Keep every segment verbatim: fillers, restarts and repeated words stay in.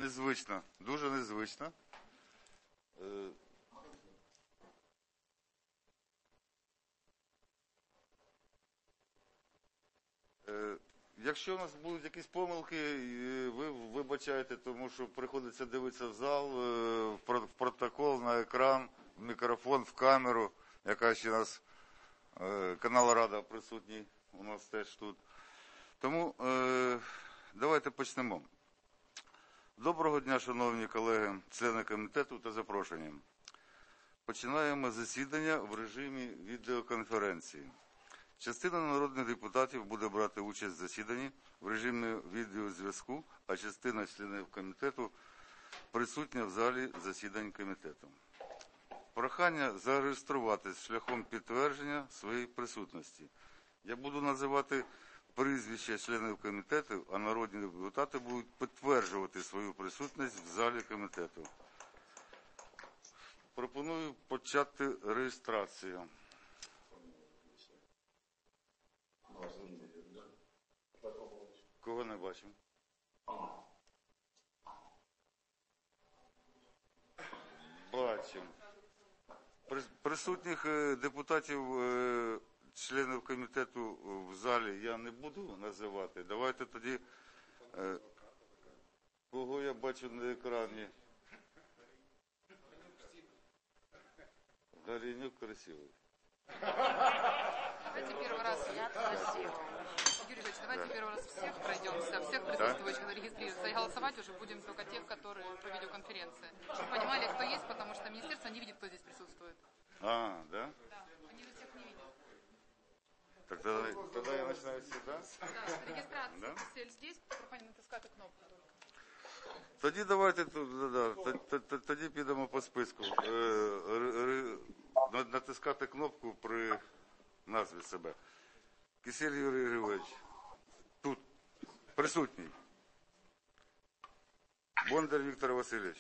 незвично, дуже незвично. Е, е, Якщо у нас будуть якісь помилки, ви вибачаєте, тому що приходиться дивитися в зал, в протокол, на екран, в мікрофон, в камеру, яка ще у нас, канал Рада присутній у нас теж тут. Тому е, давайте почнемо. Доброго дня, шановні колеги, члени комітету та запрошені. Починаємо засідання в режимі відеоконференції. Частина народних депутатів буде брати участь в засіданні в режимі відеозв'язку, а частина членів комітету присутня в залі засідань комітету. Прохання зареєструватись шляхом підтвердження своєї присутності. Я буду називати прізвища членів комітету, а народні депутати будуть підтверджувати свою присутність в залі комітету. Пропоную почати реєстрацію. Кого не бачимо? Бачимо. Присутніх депутатів, членів комітету в залі я не буду називати. Давайте тоді, кого я бачу на екрані. Горенюк красивый. Давайте первый раз я красивая. Юрий Ильич, давайте да. первый раз всех пройдемся, всех присутствующих да? регистрируются. И голосовать уже будем только тех, которые по видеоконференции. Чтобы понимали, кто есть, потому что министерство не видит, кто здесь присутствует. А, да? Да, они же всех не видят. Так тогда, тогда я начинаю сюда? Да, регистрация да? цель здесь, пропані натискати кнопку только. Тоді давайте, да, да, тоді підемо по списку. Натискати кнопку при назві себе. Кисель Юрій Григорович. Тут. Присутній. Бондар Віктор Васильович.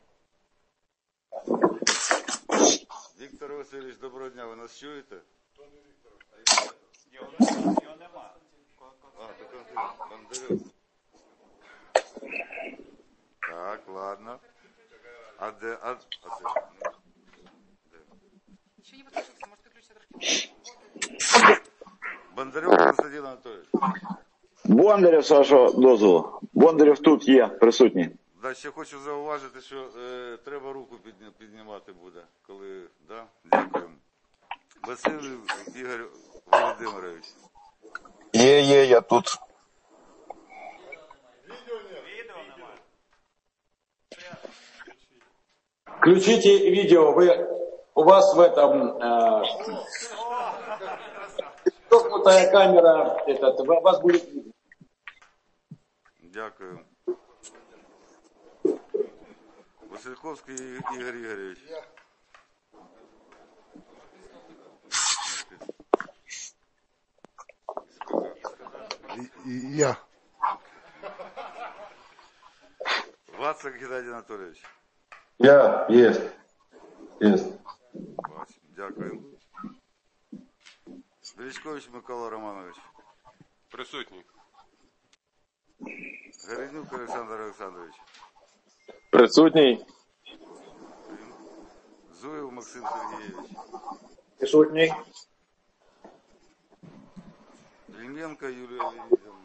Віктор Васильович, доброго дня. Ви нас чуєте? Його нема. А, так Бондарев. Так, ладно. А де? А, а де? Еще не подключился, может выключить архив. Бондарев Константин Анатольевич. Бондарев, з вашого дозволу. Бондарев тут є, присутній. Да, ще хочу зауважити, що е, треба руку підні, піднімати буде, коли, да? Дякуємо. Василь Ігор Володимирович. Є, є, я тут. Включите видео, вы, у вас в этом э, стопнутая камера, этот, у вас будет видно. Дякую. Васильковський Ігор Ігорович. Я. Вацак Геннадій Анатолійович. Я, є. Є. Дякую. Величкович Микола Романович. Присутній. Горенюк Олександр Олександрович. Присутній. Зуєв Максим Сергійович. Присутній. Клименко Юлія Леонідовна.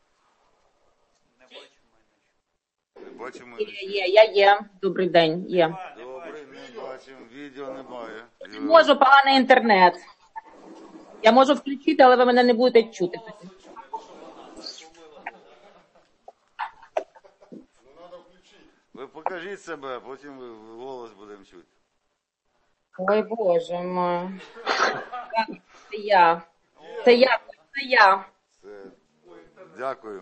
Не бачимо. Є, є, я є. Добрий день, є. Добрий, не бачимо. Відео немає. Не можу, поганий інтернет. Я можу включити, але ви мене не будете чути. Ви покажіть себе, потім голос будемо чути. Ой, Боже мой. Це я. Це я, це я. Це... Дякую.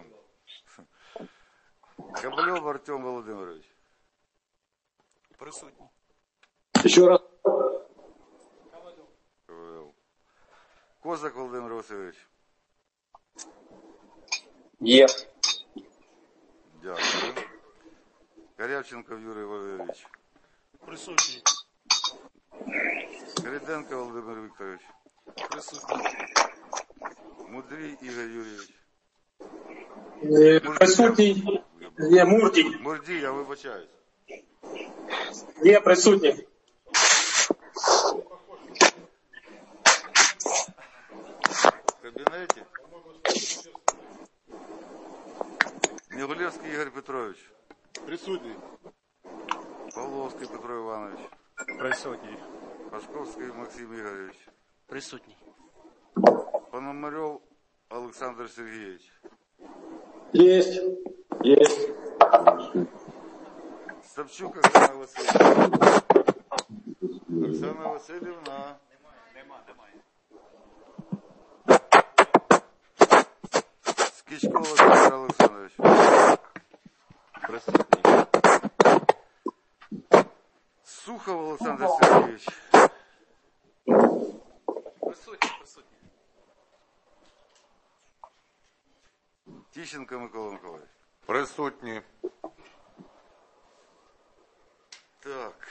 Кабальов Артем Володимирович. Присутній. Еще раз. Кабальов. Козак Володимир Васильович. Є. Дякую. Корявченко Юрій Валерійович. Присутній. Кориденко Володимир Вікторович. Присутній. Мудрій Ігор Юрійович. Присутній. Є Мурдій. Мурдій, я вибачаюсь. Є присутній. В кабінеті. Негулевський Ігор Петрович. Присутній. Павловський Петро Іванович. Присутній. Пашковський Максим Ігорович. Присутній. Пономарьов Олександр Сергійович. Єсть. Єсть. Савчук Оксана Васильівна. Оксана Васильівна. Нема, немає. Скічко Олександр Олександрович. Присутній. Сухов Олександр Сергійович. Присутній, присутній. Тищенко Микола Миколаївич. Присутній. Так.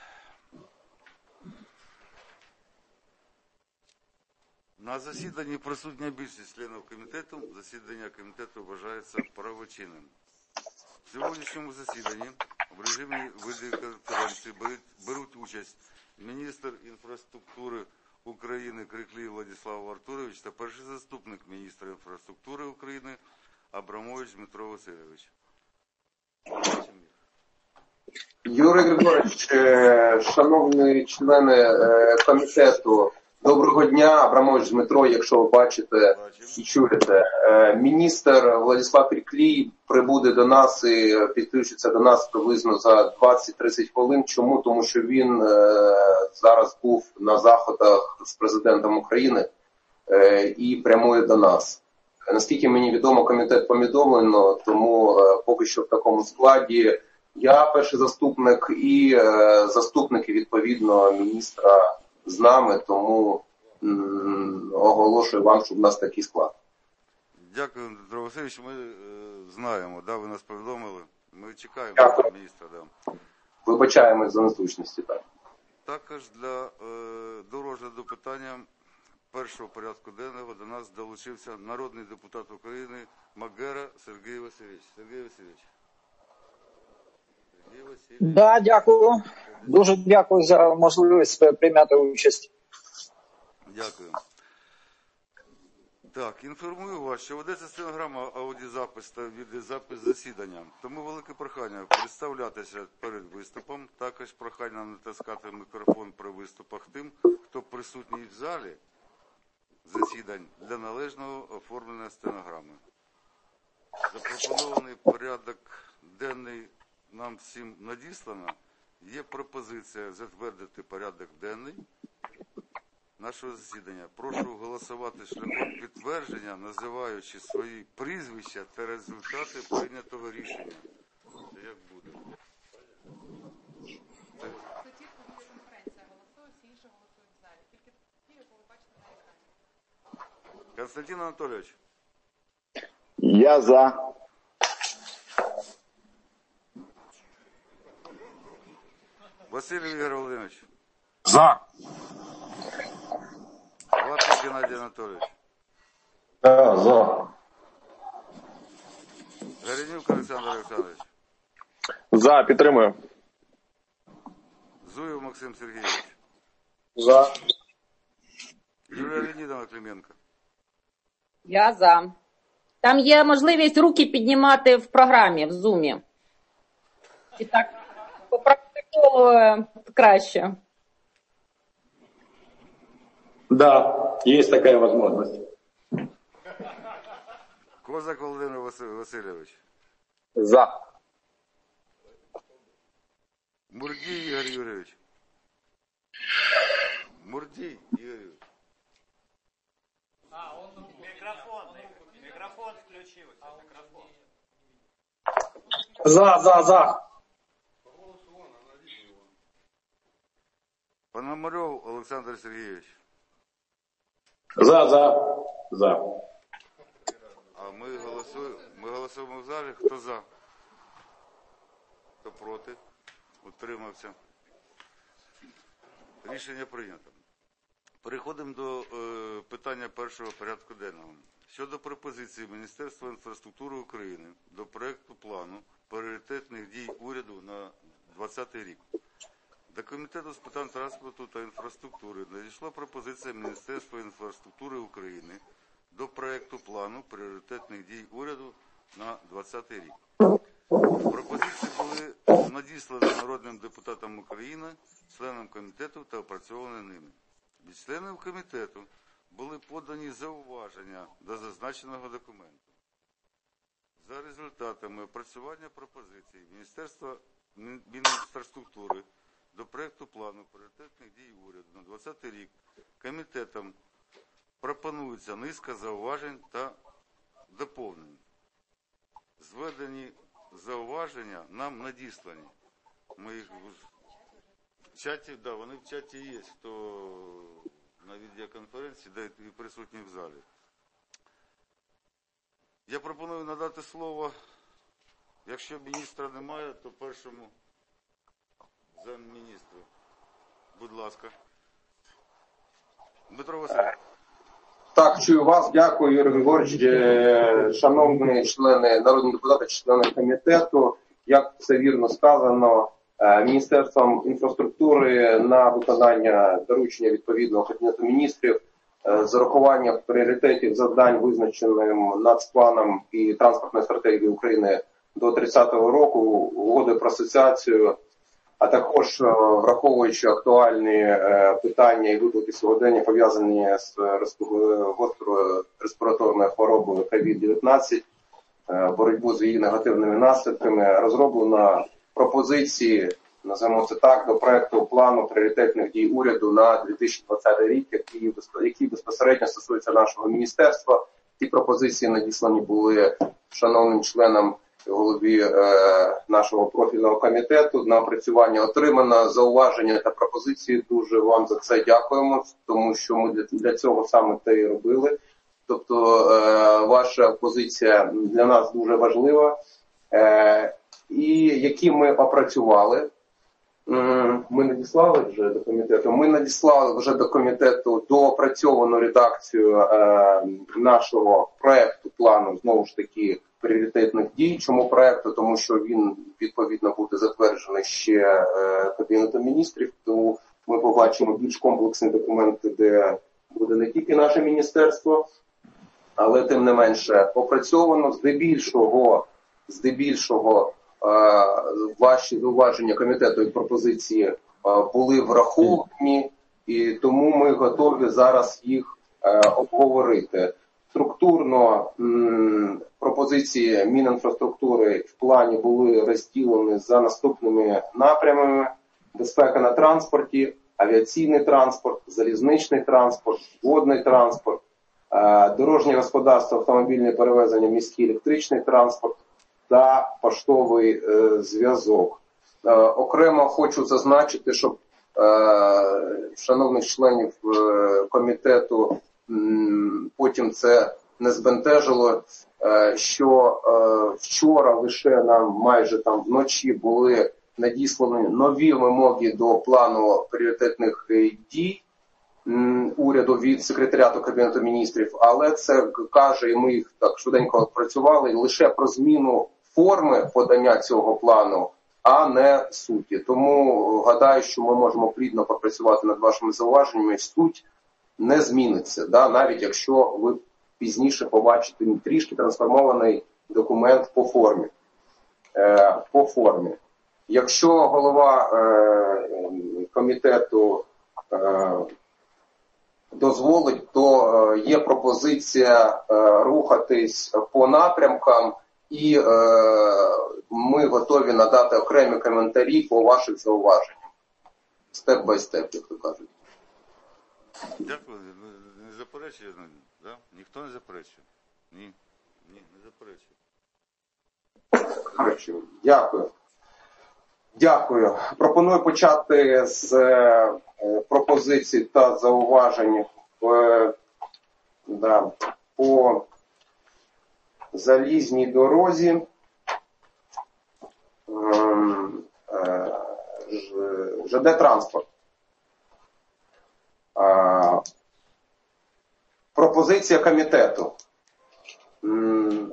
На засіданні присутня більшість членів комітету. Засідання комітету вважається правочинним. В сьогоднішньому засіданні в режимі відеоконференції беруть, беруть участь міністр інфраструктури України Криклій Владислав Артурович та перший заступник міністра інфраструктури України Абрамович Дмитро Васильович. Юрій Григорович, е, шановні члени е, комітету, доброго дня. Абрамович Дмитро, якщо ви бачите і чуєте. Е, Міністр Владислав Криклій прибуде до нас і підключиться до нас приблизно за двадцять-тридцять хвилин. Чому? Тому що він е, зараз був на заходах з президентом України е, і прямує до нас. Наскільки мені відомо, комітет повідомлено, тому е, поки що в такому складі я перший заступник і е, заступники, відповідно, міністра з нами, тому м, оголошую вам, що в нас такий склад. Дякую, Дмитро Васильович. Ми е, знаємо, да, ви нас повідомили. Ми чекаємо Дякую. міністра. Да. Вибачаємось за незручності. Так. Також для е, до розгляду питання першого порядку денного до нас долучився народний депутат України Магера Сергій Васильович. Сергій Васильович. Сергій Васильович. Да, дякую. Дуже дякую за можливість прийняти участь. Дякую. Так, інформую вас, що ведеться стенограма, аудіозапис та відеозапис засідання. Тому велике прохання представлятися перед виступом. Також прохання натискати мікрофон при виступах тим, хто присутній в залі засідань для належного оформлення стенограми. Запропонований порядок денний нам всім надіслано. Є пропозиція затвердити порядок денний нашого засідання. Прошу голосувати шляхом підтвердження, називаючи свої прізвища та результати прийнятого рішення. Це як буде? Це... Це ті, хто відеоконференція голосує, всі інші голосують в залі. Тільки ті, якого ви бачите на екрані. Константин Анатолійович. Я за. Василь Ігор Володимирович. За. Лапик Геннадій Анатолійович. Да, за. Горенюк Олександр Олександрович. За, підтримую. Зуєв Максим Сергійович. За. Юлія Леонідовна Клименко. Я за. Там є можливість руки піднімати в програмі, в зумі. І так, по протоколу е, краще. Да, есть такая возможность. Козак Володимир Василь- Васильович. За. Мурдій Ігор Юрійович. Мурдій Ігор Юрійович. Мікрофон, мікрофон включився. Мікрофон. За, за, за. Пономарьов Олександр Сергійович. За, за, за. А ми голосуємо, ми голосуємо в залі. Хто за? Хто проти? Утримався. Рішення прийнято. Переходимо до е, питання першого порядку денного. щодо пропозиції Міністерства інфраструктури України до проекту плану пріоритетних дій уряду на двадцятий рік. До Комітету з питань транспорту та інфраструктури надійшла пропозиція Міністерства інфраструктури України до проекту плану пріоритетних дій уряду на двадцятий рік. Пропозиції були надіслані народним депутатам України, членам комітету та опрацьовані ними. Від членів комітету були подані зауваження до зазначеного документу. За результатами опрацювання пропозицій Міністерства Мінінфраструктури до проекту плану пріоритетних дій уряду на двадцятий рік комітетом пропонується низка зауважень та доповнень. Зведені зауваження нам надіслані. Ми їх в чаті, да, вони в чаті є, хто на відеоконференції, да, і присутні в залі. Я пропоную надати слово, якщо міністра немає, то першому замміністру. Будь ласка. Дмитро Васильович. Так, чую вас. Дякую, Юрій Григорович. Е, Шановні члени, народні депутати, члени комітету, як все вірно сказано, е, Міністерством інфраструктури на виконання доручення відповідного Кабінету міністрів е, з урахуванням пріоритетів завдань, визначеним нацпланом і транспортної стратегії України до тридцятого року, угодою про асоціацію, а також враховуючи актуальні питання і виклики сьогодення, пов'язані з гострою респіраторною хворобою ковід дев'ятнадцять, боротьбу з її негативними наслідками, розроблено пропозиції, називаємо це так, до проекту плану пріоритетних дій уряду на дві тисячі двадцятий рік, які, які безпосередньо стосуються нашого міністерства. Ті пропозиції надіслані були шановним членам голові е, нашого профільного комітету. На опрацювання отримано зауваження та пропозиції. Дуже вам за це дякуємо, тому що ми для, для цього саме те і робили. Тобто е, ваша позиція для нас дуже важлива. Е, і які ми опрацювали. Ми надіслали вже до комітету. Ми надіслали вже до комітету доопрацьовану редакцію е, нашого проекту плану, знову ж таки, пріоритетних дій. Чому проекту? Тому що він, відповідно, буде затверджений ще е, Кабінетом міністрів, тому ми побачимо більш комплексні документи, де буде не тільки наше міністерство, але тим не менше опрацьовано. Здебільшого, здебільшого е, ваші зауваження комітету і пропозиції е, були враховані, і тому ми готові зараз їх е, обговорити. Структурно м, пропозиції Мінінфраструктури в плані були розділені за наступними напрямами: безпека на транспорті, авіаційний транспорт, залізничний транспорт, водний транспорт, е, дорожнє господарство, автомобільне перевезення, міський електричний транспорт та поштовий е, зв'язок. Е, окремо хочу зазначити, щоб е, шановних членів е, комітету потім це не збентежило, що вчора лише нам майже там вночі були надіслані нові вимоги до плану пріоритетних дій уряду від секретаріату Кабінету міністрів, але це каже, і ми їх так швиденько опрацювали, лише про зміну форми подання цього плану, а не суті. Тому гадаю, що ми можемо плідно попрацювати над вашими зауваженнями. Суть не зміниться, да, навіть якщо ви пізніше побачите трішки трансформований документ по формі. Е, по формі. Якщо голова е, комітету е, дозволить, то е, є пропозиція е, рухатись по напрямкам, і е, ми готові надати окремі коментарі по ваших зауваженнях. Степ бай степ, як то кажуть. Дякую. Не заперечує, да? Ніхто не заперечує? Ні. Ні, не заперечує. Дякую. Дякую. Пропоную почати з е, пропозицій та зауважень в, да, по залізній дорозі. Е, е, ЖД-транспорт. Пропозиція комітету.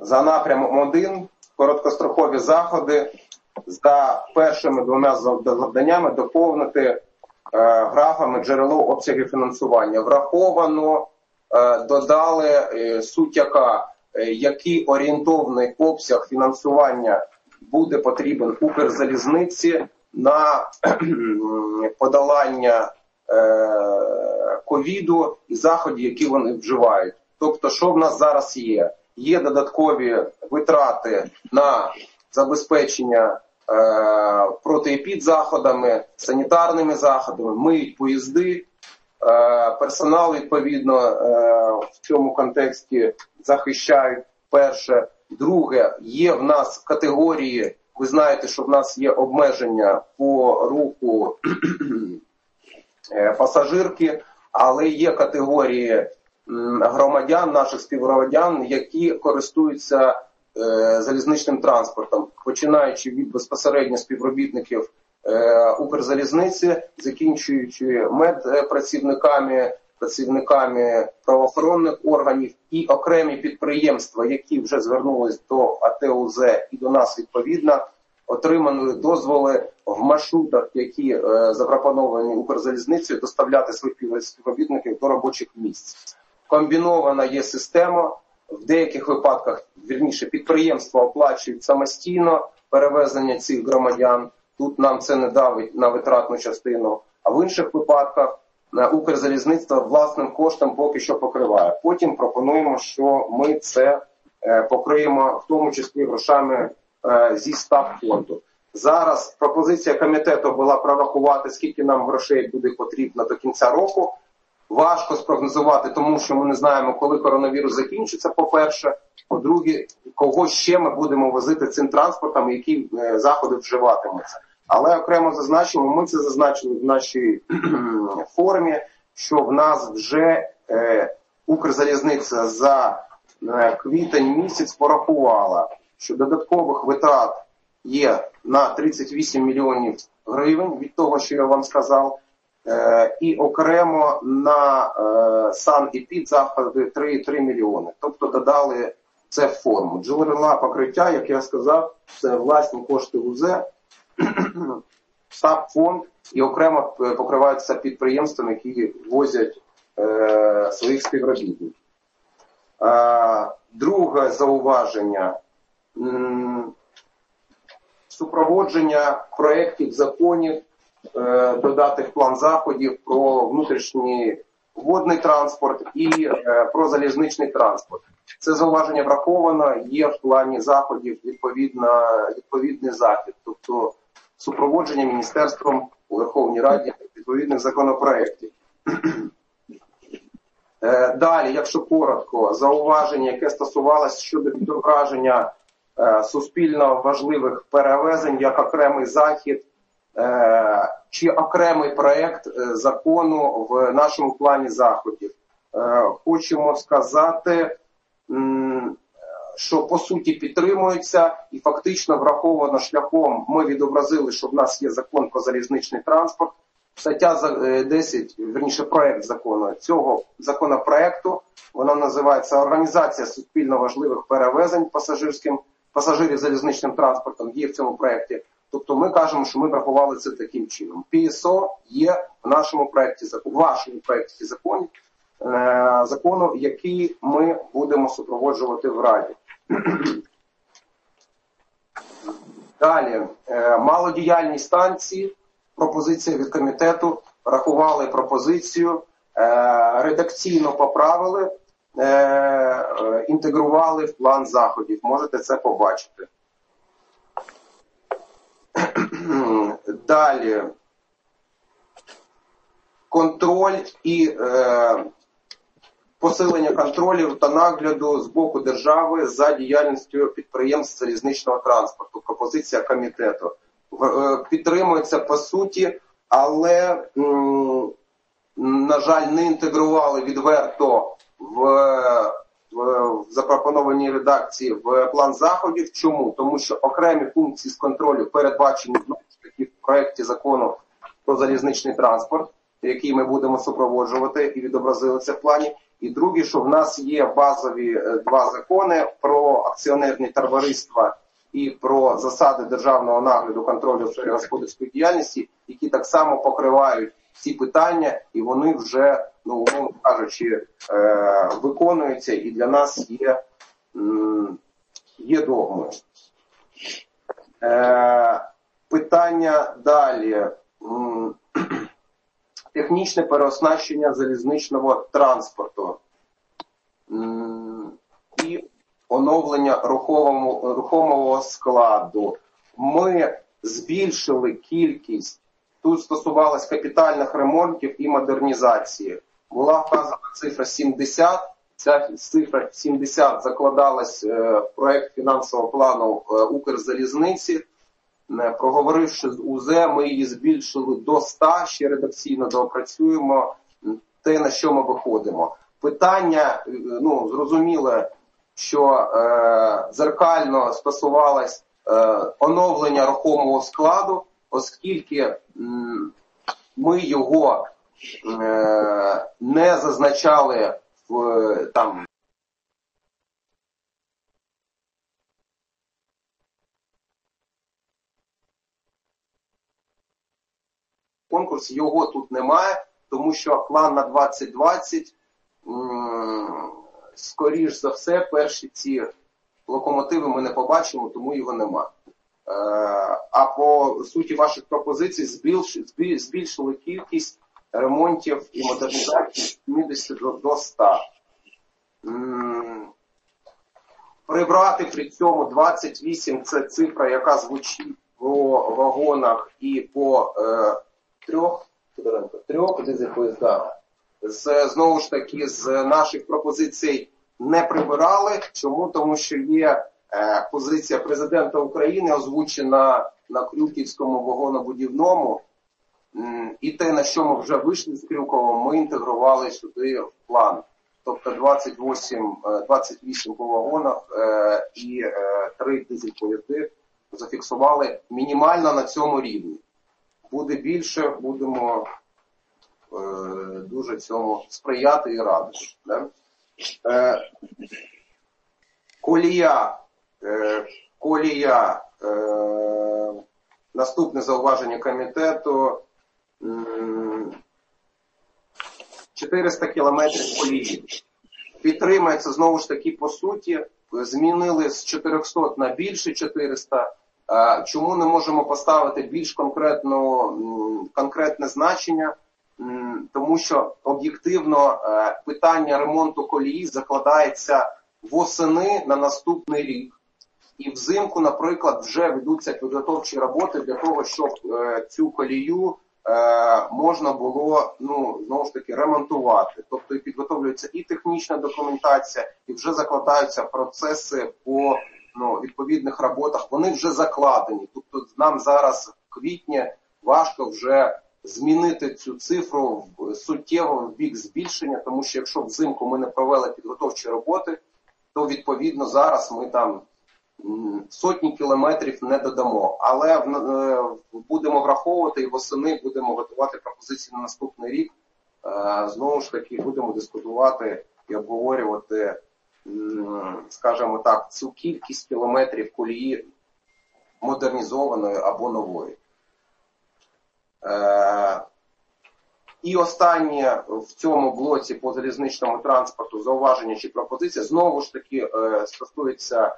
за напрямом один короткострокові заходи за першими двома завданнями доповнити е, графами джерело обсягів фінансування. Враховано, е, додали е, суть яка, е, який орієнтовний обсяг фінансування буде потрібен Укрзалізниці на подолання е, ковіду і заходів, які вони вживають. Тобто, що в нас зараз є? Є додаткові витрати на забезпечення е, протиепідзаходами, санітарними заходами, миють поїзди, е, персонал, відповідно, е, в цьому контексті захищають перше. Друге, є в нас категорії, ви знаєте, що в нас є обмеження по руху пасажирки, але є категорії громадян, наших співгромадян, які користуються е, залізничним транспортом, починаючи від безпосередньо співробітників е, Укрзалізниці, закінчуючи медпрацівниками, працівниками правоохоронних органів і окремі підприємства, які вже звернулись до АТ УЗ і до нас відповідно, отримали дозволи в маршрутах, які е, запропоновані Укрзалізницею, доставляти своїх співробітників до робочих місць. Комбінована є система, в деяких випадках, вірніше, підприємства оплачують самостійно перевезення цих громадян, тут нам це не давить на витратну частину, а в інших випадках Укрзалізництво власним коштом поки що покриває. Потім пропонуємо, що ми це покриємо, в тому числі грошами зі стабфонду. Зараз пропозиція комітету була прорахувати, скільки нам грошей буде потрібно до кінця року. Важко спрогнозувати, тому що ми не знаємо, коли коронавірус закінчиться, по-перше. По-друге, кого ще ми будемо возити цим транспортом, які заходи вживатимуться. Але окремо зазначимо, ми це зазначили в нашій формі, що в нас вже е, Укрзалізниця за е, квітень місяць порахувала, що додаткових витрат є на тридцять вісім мільйонів гривень від того, що я вам сказав, е, і окремо на е, сан і підзаходи три цілих три мільйони. Тобто додали це в форму. Джерела покриття, як я сказав, це власні кошти УЗ, стабфонд і окремо покриваються підприємствами, які возять е, своїх співробітників. Е, друге зауваження. М, супроводження проєктів, законів, е, додати в план заходів про внутрішній водний транспорт і е, про залізничний транспорт. Це зауваження враховано, є в плані заходів відповідно, відповідний захід. Тобто супроводження міністерством у Верховній Раді відповідних законопроєктів. Далі, якщо коротко, зауваження, яке стосувалося щодо відображення суспільно важливих перевезень як окремий захід чи окремий проєкт закону в нашому плані заходів. Хочемо сказати, що по суті підтримується і фактично враховано шляхом, ми відобразили, що в нас є закон про залізничний транспорт. Стаття десять, верніше проект закону цього законопроекту, вона називається «Організація суспільно важливих перевезень пасажирським, пасажирів залізничним транспортом», є в цьому проекті. Тобто ми кажемо, що ми врахували це таким чином. пі ес о є в нашому проекті, в вашому проекті закону, закону, який ми будемо супроводжувати в Раді. Далі, малодіяльні станції, пропозиція від комітету, рахували пропозицію, редакційно поправили, інтегрували в план заходів. Можете це побачити. Далі, контроль і е, посилення контролю та нагляду з боку держави за діяльністю підприємств залізничного транспорту. Пропозиція комітету. Е, підтримується по суті, але, м, на жаль, не інтегрували відверто в, в, в запропонованій редакції в план заходів. Чому? Тому що окремі функції з контролю передбачені в проєкті закону про залізничний транспорт. який ми будемо супроводжувати і відобразили це в плані. І друге, що в нас є базові два закони про акціонерні товариства і про засади державного нагляду контролю в сфері господарської діяльності, які так само покривають ці питання, і вони вже, ну, умовно кажучи, е, виконуються, і для нас є, м, є догмою. Е, питання далі. М, технічне переоснащення залізничного транспорту м, і оновлення рухомого, рухомого складу. Ми збільшили кількість, тут стосувалось капітальних ремонтів і модернізації. Була вказана цифра сімдесят, ця цифра сімдесят закладалась в проект фінансового плану Укрзалізниці. Проговоривши з УЗ, ми її збільшили до ста, ще редакційно доопрацюємо те, на що ми виходимо. Питання, ну, зрозуміле, що е, дзеркально стосувалось е, оновлення рухомого складу, оскільки м, ми його е, не зазначали в там. Конкурс, його тут немає, тому що план на двадцять двадцять, м, скоріш за все, перші ці локомотиви ми не побачимо, тому його нема. Е, а по суті ваших пропозицій збільшили, збільшили кількість ремонтів і модернізацій з сімдесят до ста. М, прибрати при цьому двадцять вісім – це цифра, яка звучить по вагонах і по е, трьох, трьох дизель-поїздах. З, знову ж таки, з наших пропозицій не прибирали. Чому? Тому що є е, позиція президента України, озвучена на Крюківському вагонобудівному, м, і те, на що ми вже вийшли з Крюковом, ми інтегрували сюди в план. Тобто двадцять вісім, двадцять вісім по вагонах е, і е, три дизель-поїзди зафіксували мінімально на цьому рівні. Буде більше, будемо е, дуже цьому сприяти і радити. Да? Е, колія, е, колія, е, наступне зауваження комітету, м, чотириста кілометрів колії. Підтримається, знову ж таки, по суті, змінили з чотирьохсот на більше чотириста. Чому не можемо поставити більш конкретно, конкретне значення? Тому що об'єктивно питання ремонту колії закладається восени на наступний рік. І взимку, наприклад, вже ведуться підготовчі роботи для того, щоб цю колію можна було, ну, знову ж таки, ремонтувати. Тобто і підготовлюється і технічна документація, і вже закладаються процеси по, ну, відповідних роботах. Вони вже закладені. Тобто нам зараз в квітні важко вже змінити цю цифру суттєво в бік збільшення, тому що якщо взимку ми не провели підготовчі роботи, то відповідно зараз ми там сотні кілометрів не додамо. Але будемо враховувати і восени будемо готувати пропозиції на наступний рік. Знову ж таки будемо дискутувати і обговорювати, скажімо так, цю кількість кілометрів колії модернізованої або нової. І останнє в цьому блоці по залізничному транспорту зауваження чи пропозиція знову ж таки стосується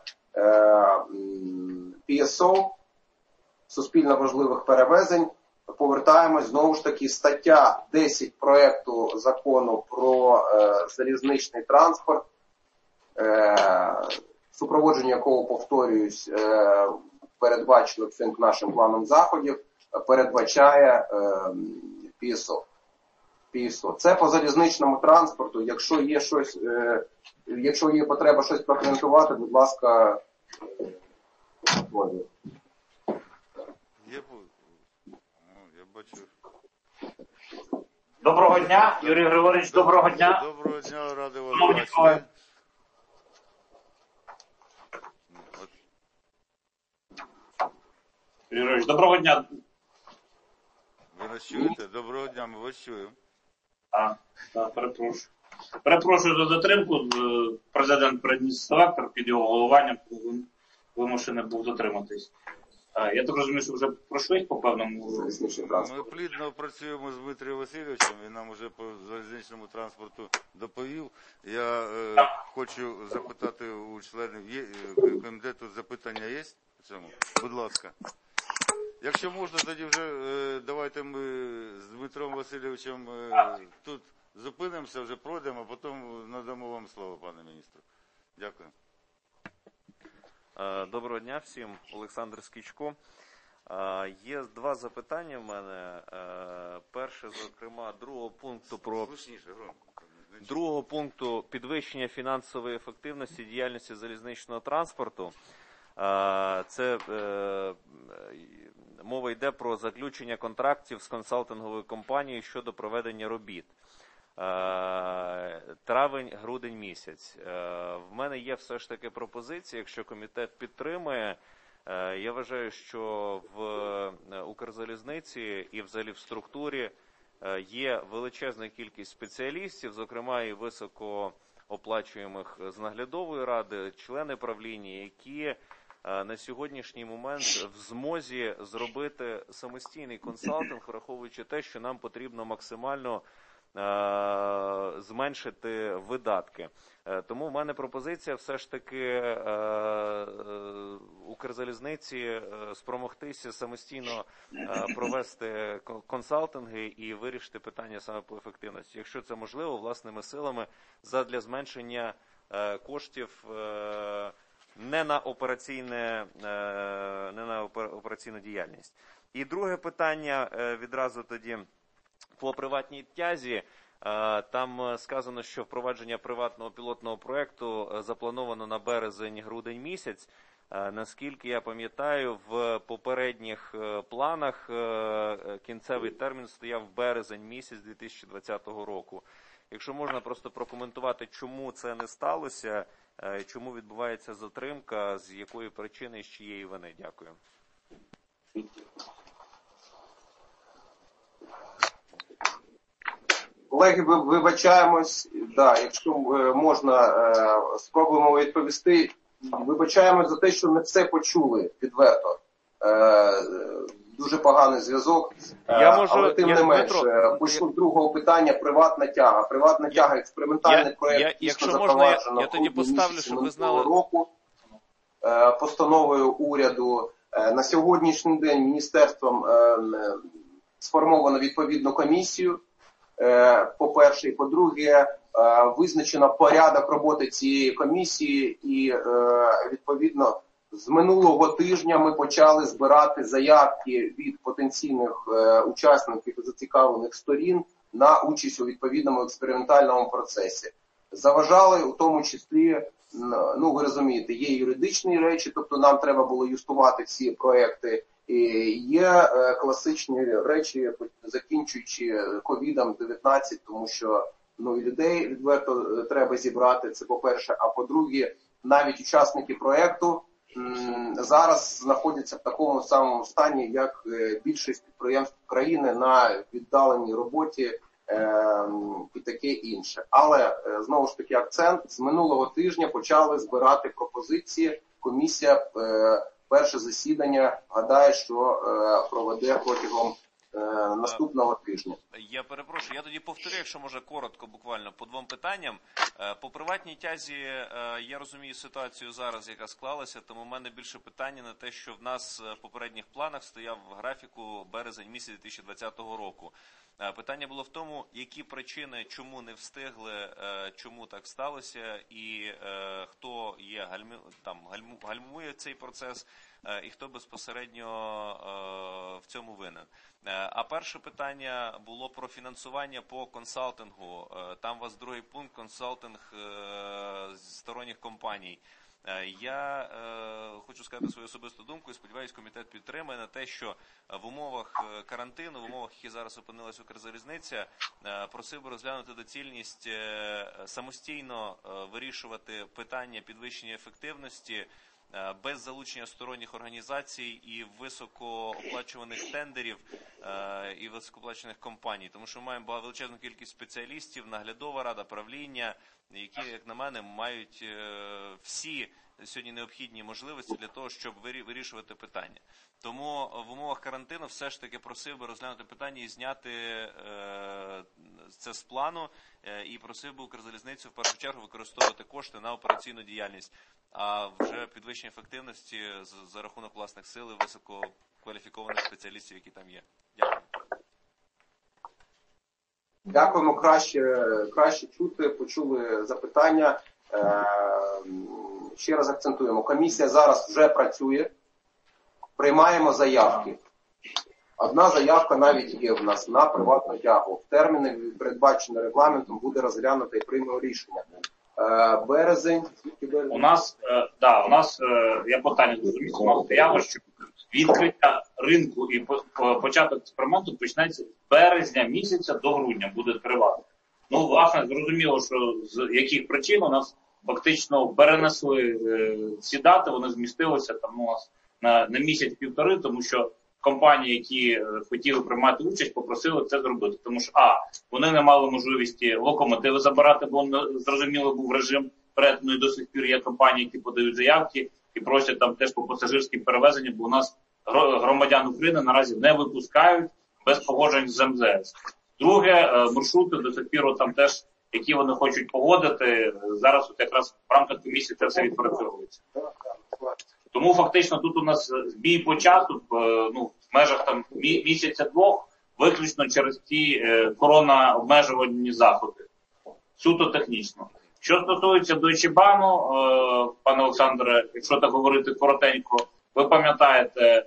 пі ес о, суспільно важливих перевезень. Повертаємось, знову ж таки, стаття десять проекту закону про е, залізничний транспорт, е, супроводження якого, повторююсь, е, передбачено цим нашим планом заходів, передбачає е, пі ес о. пі ес о. Це по залізничному транспорту. Якщо є щось, е, якщо є потреба щось прокоментувати, будь ласка, е, Є, ну, я бачу. Доброго дня, Юрій Григорович, доброго дня. Доброго дня, радий вас Шановні бачити. колеги. Юрій Григорович, доброго дня. Ви нас чуєте? Доброго дня, ми вас чуємо. А, так, перепрошую. Перепрошую за затримку. Президент приніс трактор, під його головуванням вимушений був затриматись. Я так розумію, що вже пройшлись по певному залізничному транспорту. Ми плідно працюємо з Дмитрієм Васильовичем, він нам вже по залізничному транспорту доповів. Я е, хочу запитати у членів є, комітету, запитання є в цьому? Будь ласка. Якщо можна, тоді вже е, давайте ми з Дмитром Васильовичем е, тут зупинимося, вже пройдемо, а потім надамо вам слово, пане міністру. Дякую. Доброго дня всім, Олександр Скічко. Є два запитання в мене. Перше, зокрема, другого пункту про другого пункту підвищення фінансової ефективності діяльності залізничного транспорту. Це мова йде про заключення контрактів з консалтинговою компанією щодо проведення робіт. Травень-грудень місяць. В мене є все ж таки пропозиція, якщо комітет підтримує. Я вважаю, що в Укрзалізниці і взагалі в структурі є величезна кількість спеціалістів, зокрема і високооплачуємих з наглядової ради, члени правління, які на сьогоднішній момент в змозі зробити самостійний консалтинг, враховуючи те, що нам потрібно максимально зменшити видатки. Тому в мене пропозиція все ж таки Укрзалізниці спромогтися самостійно провести консалтинги і вирішити питання саме по ефективності. Якщо це можливо, власними силами задля зменшення коштів не на операційне, не на операційну діяльність. І друге питання відразу тоді по приватній тязі. Там сказано, що впровадження приватного пілотного проєкту заплановано на березень-грудень місяць. Наскільки я пам'ятаю, в попередніх планах кінцевий термін стояв березень місяць дві тисячі двадцятого року. Якщо можна просто прокоментувати, чому це не сталося, чому відбувається затримка, з якої причини і з чиєї вини. Дякую. Колеги, вибачаємось, да, якщо можна, спробуємо відповісти. Вибачаємось за те, що не все почули відверто. Дуже поганий зв'язок, я можу, але тим я, не менш, Дмитро, почну другого питання, приватна тяга. Приватна тяга, експериментальний я, проєкт, я, дійсно якщо можна, я, запроваджено я тоді поставлю, щоб ви знали. Року, постановою уряду. На сьогоднішній день міністерством сформовано відповідну комісію, по-перше, і по-друге, визначено порядок роботи цієї комісії і, відповідно, з минулого тижня ми почали збирати заявки від потенційних учасників і зацікавлених сторін на участь у відповідному експериментальному процесі. Заважали, у тому числі, ну ви розумієте, є юридичні речі, тобто нам треба було юстувати всі проекти, і є класичні речі, закінчуючи ковідом дев'ятнадцять, тому що ну, і людей відверто треба зібрати, це по-перше, а по-друге, навіть учасники проекту м, зараз знаходяться в такому самому стані, як більшість підприємств країни на віддаленій роботі е, і таке інше. Але, знову ж таки, акцент, з минулого тижня почали збирати пропозиції, комісія е, перше засідання, гадаю, що е, проведе протягом е, наступного тижня. Я перепрошую, я тоді повторю, якщо може коротко, буквально, по двом питанням. По приватній тязі я розумію ситуацію зараз, яка склалася, тому в мене більше питання на те, що в нас в попередніх планах стояв в графіку березень місяць дві тисячі двадцятого року. Питання було в тому, які причини, чому не встигли, чому так сталося, і хто є гальму, там, гальму, гальмує цей процес, і хто безпосередньо в цьому винен. А перше питання було про фінансування по консалтингу. Там у вас другий пункт – консалтинг з сторонніх компаній. Я е, хочу сказати свою особисту думку і сподіваюся, комітет підтримає на те, що в умовах карантину, в умовах, які зараз опинилась Укрзалізниця, е, просив би розглянути доцільність е, самостійно е, вирішувати питання підвищення ефективності без залучення сторонніх організацій і високооплачуваних тендерів і високооплачуваних компаній. Тому що ми маємо величезну кількість спеціалістів, наглядова рада, правління, які, як на мене, мають всі сьогодні необхідні можливості для того, щоб вирішувати питання. Тому в умовах карантину все ж таки просив би розглянути питання і зняти е, це з плану, е, і просив би Укрзалізницю в першу чергу використовувати кошти на операційну діяльність, а вже підвищення ефективності з, за рахунок власних сил і висококваліфікованих спеціалістів, які там є. Дякую. Дякуємо, краще, краще чути, почули запитання. Е, ще раз акцентуємо, комісія зараз вже працює, приймаємо заявки. Одна заявка навіть є в нас на приватну тягу. В терміни, передбачені регламентом, буде розглянуто і прийме рішення. Е, березень. У нас, е, да, у нас, е, я питання зрозумів, у нас заява, що відкриття ринку і початок експерименту почнеться з березня місяця до грудня, буде тривати. Ну, власне, зрозуміло, що з яких причин у нас фактично перенесли е, ці дати, вони змістилися там у нас на, на місяць-півтори, тому що компанії, які е, хотіли приймати участь, попросили це зробити. Тому що, а, вони не мали можливості локомотиви забирати, бо, зрозуміло, був режим перетину, і до сих пір є компанії, які подають заявки і просять там теж по пасажирським перевезенням, бо у нас громадян України наразі не випускають без погоджень з ем зе ес. Друге, маршрути до сих пір там теж, які вони хочуть погодити, зараз от якраз в рамках комісії це все відпрацьовується. Тому фактично тут у нас збій по часу, ну, в межах там місяця-двох, виключно через ті корона-обмежувальні заходи. Суто технічно. Що стосується Deutsche Bahn, пане Олександре, якщо так говорити коротенько, ви пам'ятаєте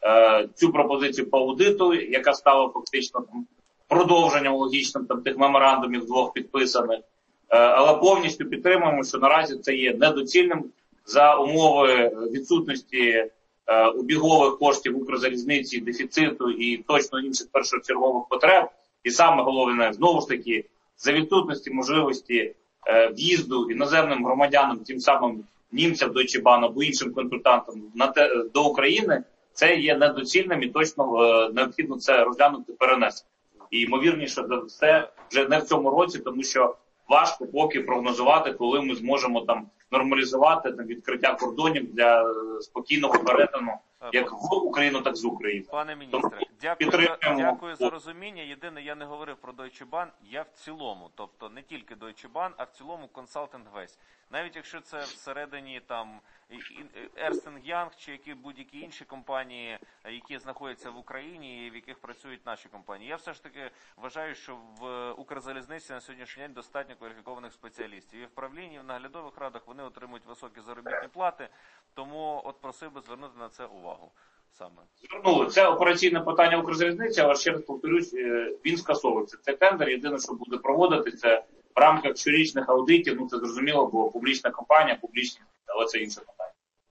цю пропозицію по аудиту, яка стала фактично там продовженням логічним там тих меморандумів двох підписаних, але повністю підтримуємо, що наразі це є недоцільним за умови відсутності обігових коштів Укрзалізниці, дефіциту і точно інших першочергових потреб. І саме головне, знову ж таки, за відсутності можливості в'їзду іноземним громадянам, тим самим німцям Deutsche Bahn або іншим консультантам на те, до України, це є недоцільним і точно е, необхідно це розглянути, перенести. І ймовірніше за все вже не в цьому році, тому що важко поки прогнозувати, коли ми зможемо там нормалізувати там відкриття кордонів для спокійного перетину як в Україну, так і з України. Пане міністре, дякую, за, дякую за розуміння. Єдине, я не говорив про Deutsche Bahn, я в цілому, тобто не тільки Deutsche Bahn, а в цілому консалтинг весь. Навіть якщо це всередині там Ernst енд Young чи які будь-які інші компанії, які знаходяться в Україні і в яких працюють наші компанії. Я все ж таки вважаю, що в Укрзалізниці на сьогоднішній день достатньо кваліфікованих спеціалістів. І в правлінні, і в наглядових радах вони отримують високі заробітні плати, тому от просив би звернути на це увагу. Саме. Звернули. Це операційне питання Укрзалізниці, але ще раз повторюсь, він скасовується. Це тендер, єдине, що буде проводитися в рамках щорічних аудитів, ну це зрозуміло, бо публічна компанія, публічні, але це інше питання.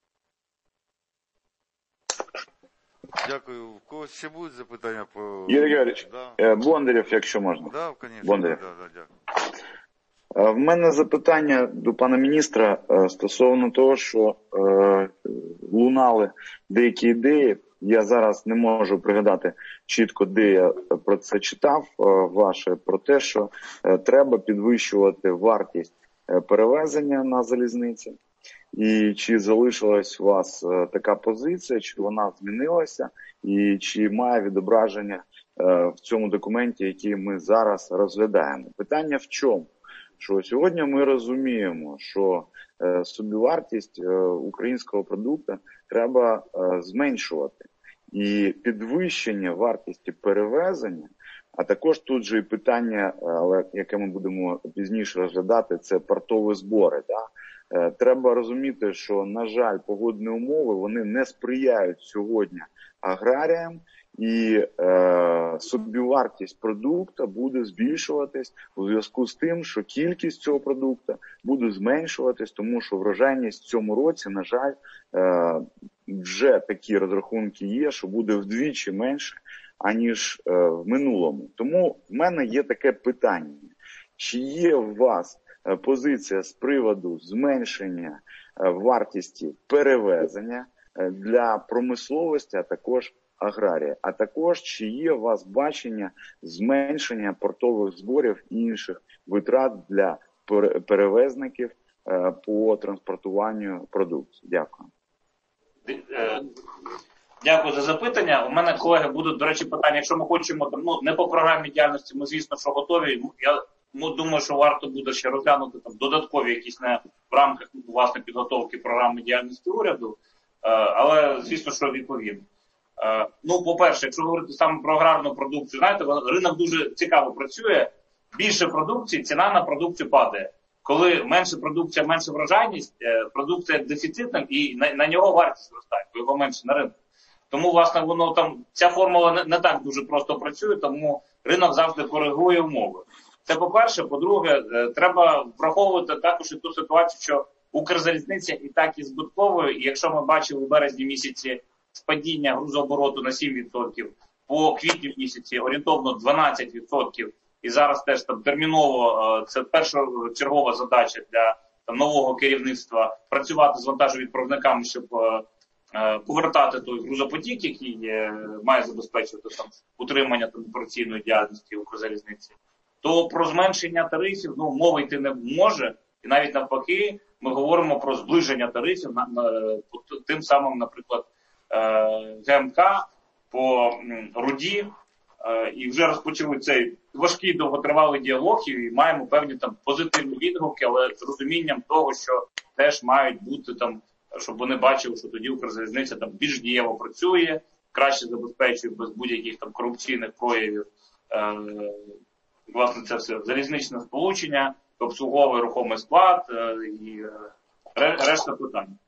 Дякую. У когось ще будуть запитання по... Юрій Георгійович, да. Бондарєв, якщо можна. Да, звісно. Бондарєв. Да, да, дякую. В мене запитання до пана міністра стосовно того, що е, лунали деякі ідеї. Я зараз не можу пригадати чітко, де я про це читав, е, ваше, про те, що е, треба підвищувати вартість перевезення на залізниці. І чи залишилась у вас е, така позиція, чи вона змінилася, і чи має відображення е, в цьому документі, який ми зараз розглядаємо. Питання в чому? Що сьогодні ми розуміємо, що е, собівартість е, українського продукту треба е, зменшувати. І підвищення вартості перевезення, а також тут же і питання, але яке ми будемо пізніше розглядати, це портові збори. Да? Е, треба розуміти, що, на жаль, погодні умови, вони не сприяють сьогодні аграріям, і е, собівартість продукту буде збільшуватись у зв'язку з тим, що кількість цього продукту буде зменшуватись, тому що врожайність в цьому році, на жаль, е, вже такі розрахунки є, що буде вдвічі менше, аніж е, в минулому. Тому в мене є таке питання. Чи є у вас позиція з приводу зменшення вартості перевезення для промисловості, а також аграрія. А також, чи є у вас бачення зменшення портових зборів і інших витрат для перевезників по транспортуванню продукції? Дякую. Дякую за запитання. У мене, колеги, будуть, до речі, питання. Якщо ми хочемо, там, ну, не по програмі діяльності, ми, звісно, що готові. Я ну, думаю, що варто буде ще розглянути там додаткові якісь не в рамках, власне, підготовки програми діяльності уряду. Але, звісно, що відповім. Ну, по-перше, якщо говорити саме про аграрну продукцію, знаєте, ринок дуже цікаво працює. Більше продукції, ціна на продукцію падає. Коли менше продукція, менше врожайність, продукція дефіцитна і на, на нього вартість зростає, бо його менше на ринку. Тому, власне, воно там, ця формула не, не так дуже просто працює, тому ринок завжди коригує умови. Це по-перше. По-друге, треба враховувати також і ту ситуацію, що Укрзалізниця і так і збитковою, і якщо ми бачили в березні місяці спадіння грузообороту на сім відсотків, по квітні місяці орієнтовно дванадцять відсотків, і зараз теж там терміново, це першочергова задача для там, нового керівництва працювати з вантажовідправниками, щоб е, повертати той грузопотік, який е, має забезпечувати там утримання там, операційної діяльності Укрзалізниці, то про зменшення тарифів ну, мови йти не може, і навіть навпаки ми говоримо про зближення тарифів на, на тим самим, наприклад, е, ГМК по м, руді, е, і вже розпочали цей важкий довготривалий діалог і маємо певні там позитивні відгуки, але з розумінням того, що теж мають бути там, щоб вони бачили, що тоді Укрзалізниця там більш дієво працює, краще забезпечує без будь-яких там корупційних проявів, е, власне, це все залізничне сполучення, обслуговує рухомий склад е, і е, решта питань.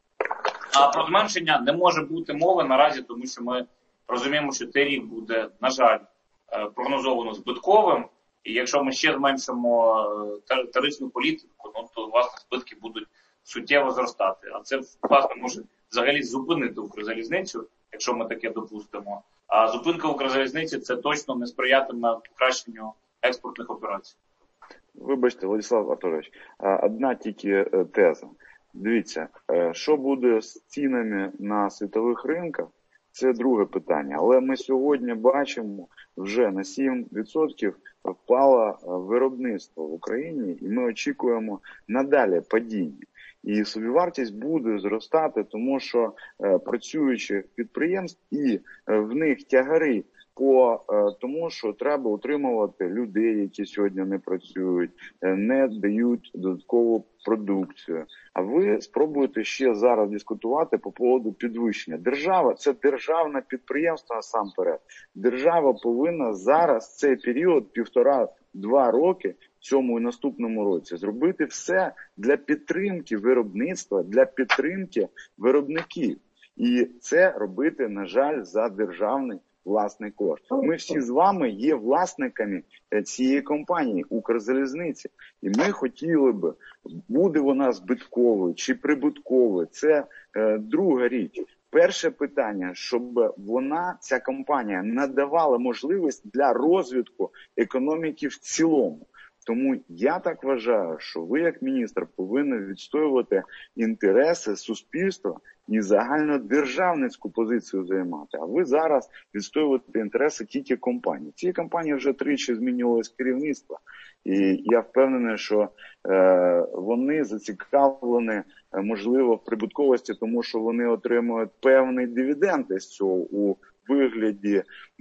А про зменшення не може бути мови наразі, тому що ми розуміємо, що цей рік буде, на жаль, прогнозовано збитковим, і якщо ми ще зменшимо тарифну політику, ну, то, власне, збитки будуть суттєво зростати. А це, власне, може взагалі зупинити Укрзалізницю, якщо ми таке допустимо. А зупинка Укрзалізниці – це точно не сприятиме покращенню експортних операцій. Вибачте, Владислав Артурович, одна тільки теза. Дивіться, що буде з цінами на світових ринках, це друге питання. Але ми сьогодні бачимо, вже на сім відсотків впало виробництво в Україні, і ми очікуємо надалі падіння. І собівартість буде зростати, тому що е, працюючих підприємств і е, в них тягари по е, тому, що треба утримувати людей, які сьогодні не працюють, е, не дають додаткову продукцію. А ви спробуєте ще зараз дискутувати по поводу підвищення. Держава – це державне підприємство насамперед. Держава повинна зараз цей період, півтора-два роки, в цьому і наступному році, зробити все для підтримки виробництва, для підтримки виробників. І це робити, на жаль, за державний власний кошт. Ми всі з вами є власниками цієї компанії, Укрзалізниці. І ми хотіли б, буде вона збитковою чи прибутковою, це е, друга річ. Перше питання, щоб вона, ця компанія, надавала можливість для розвитку економіки в цілому. Тому я так вважаю, що ви, як міністр, повинні відстоювати інтереси суспільства і загальнодержавницьку позицію займати. А ви зараз відстоюєте інтереси тільки компанії. Ці компанії вже тричі змінювалось керівництво. І я впевнений, що е, вони зацікавлені, можливо, в прибутковості, тому що вони отримують певний дивіденд із цього у вигляді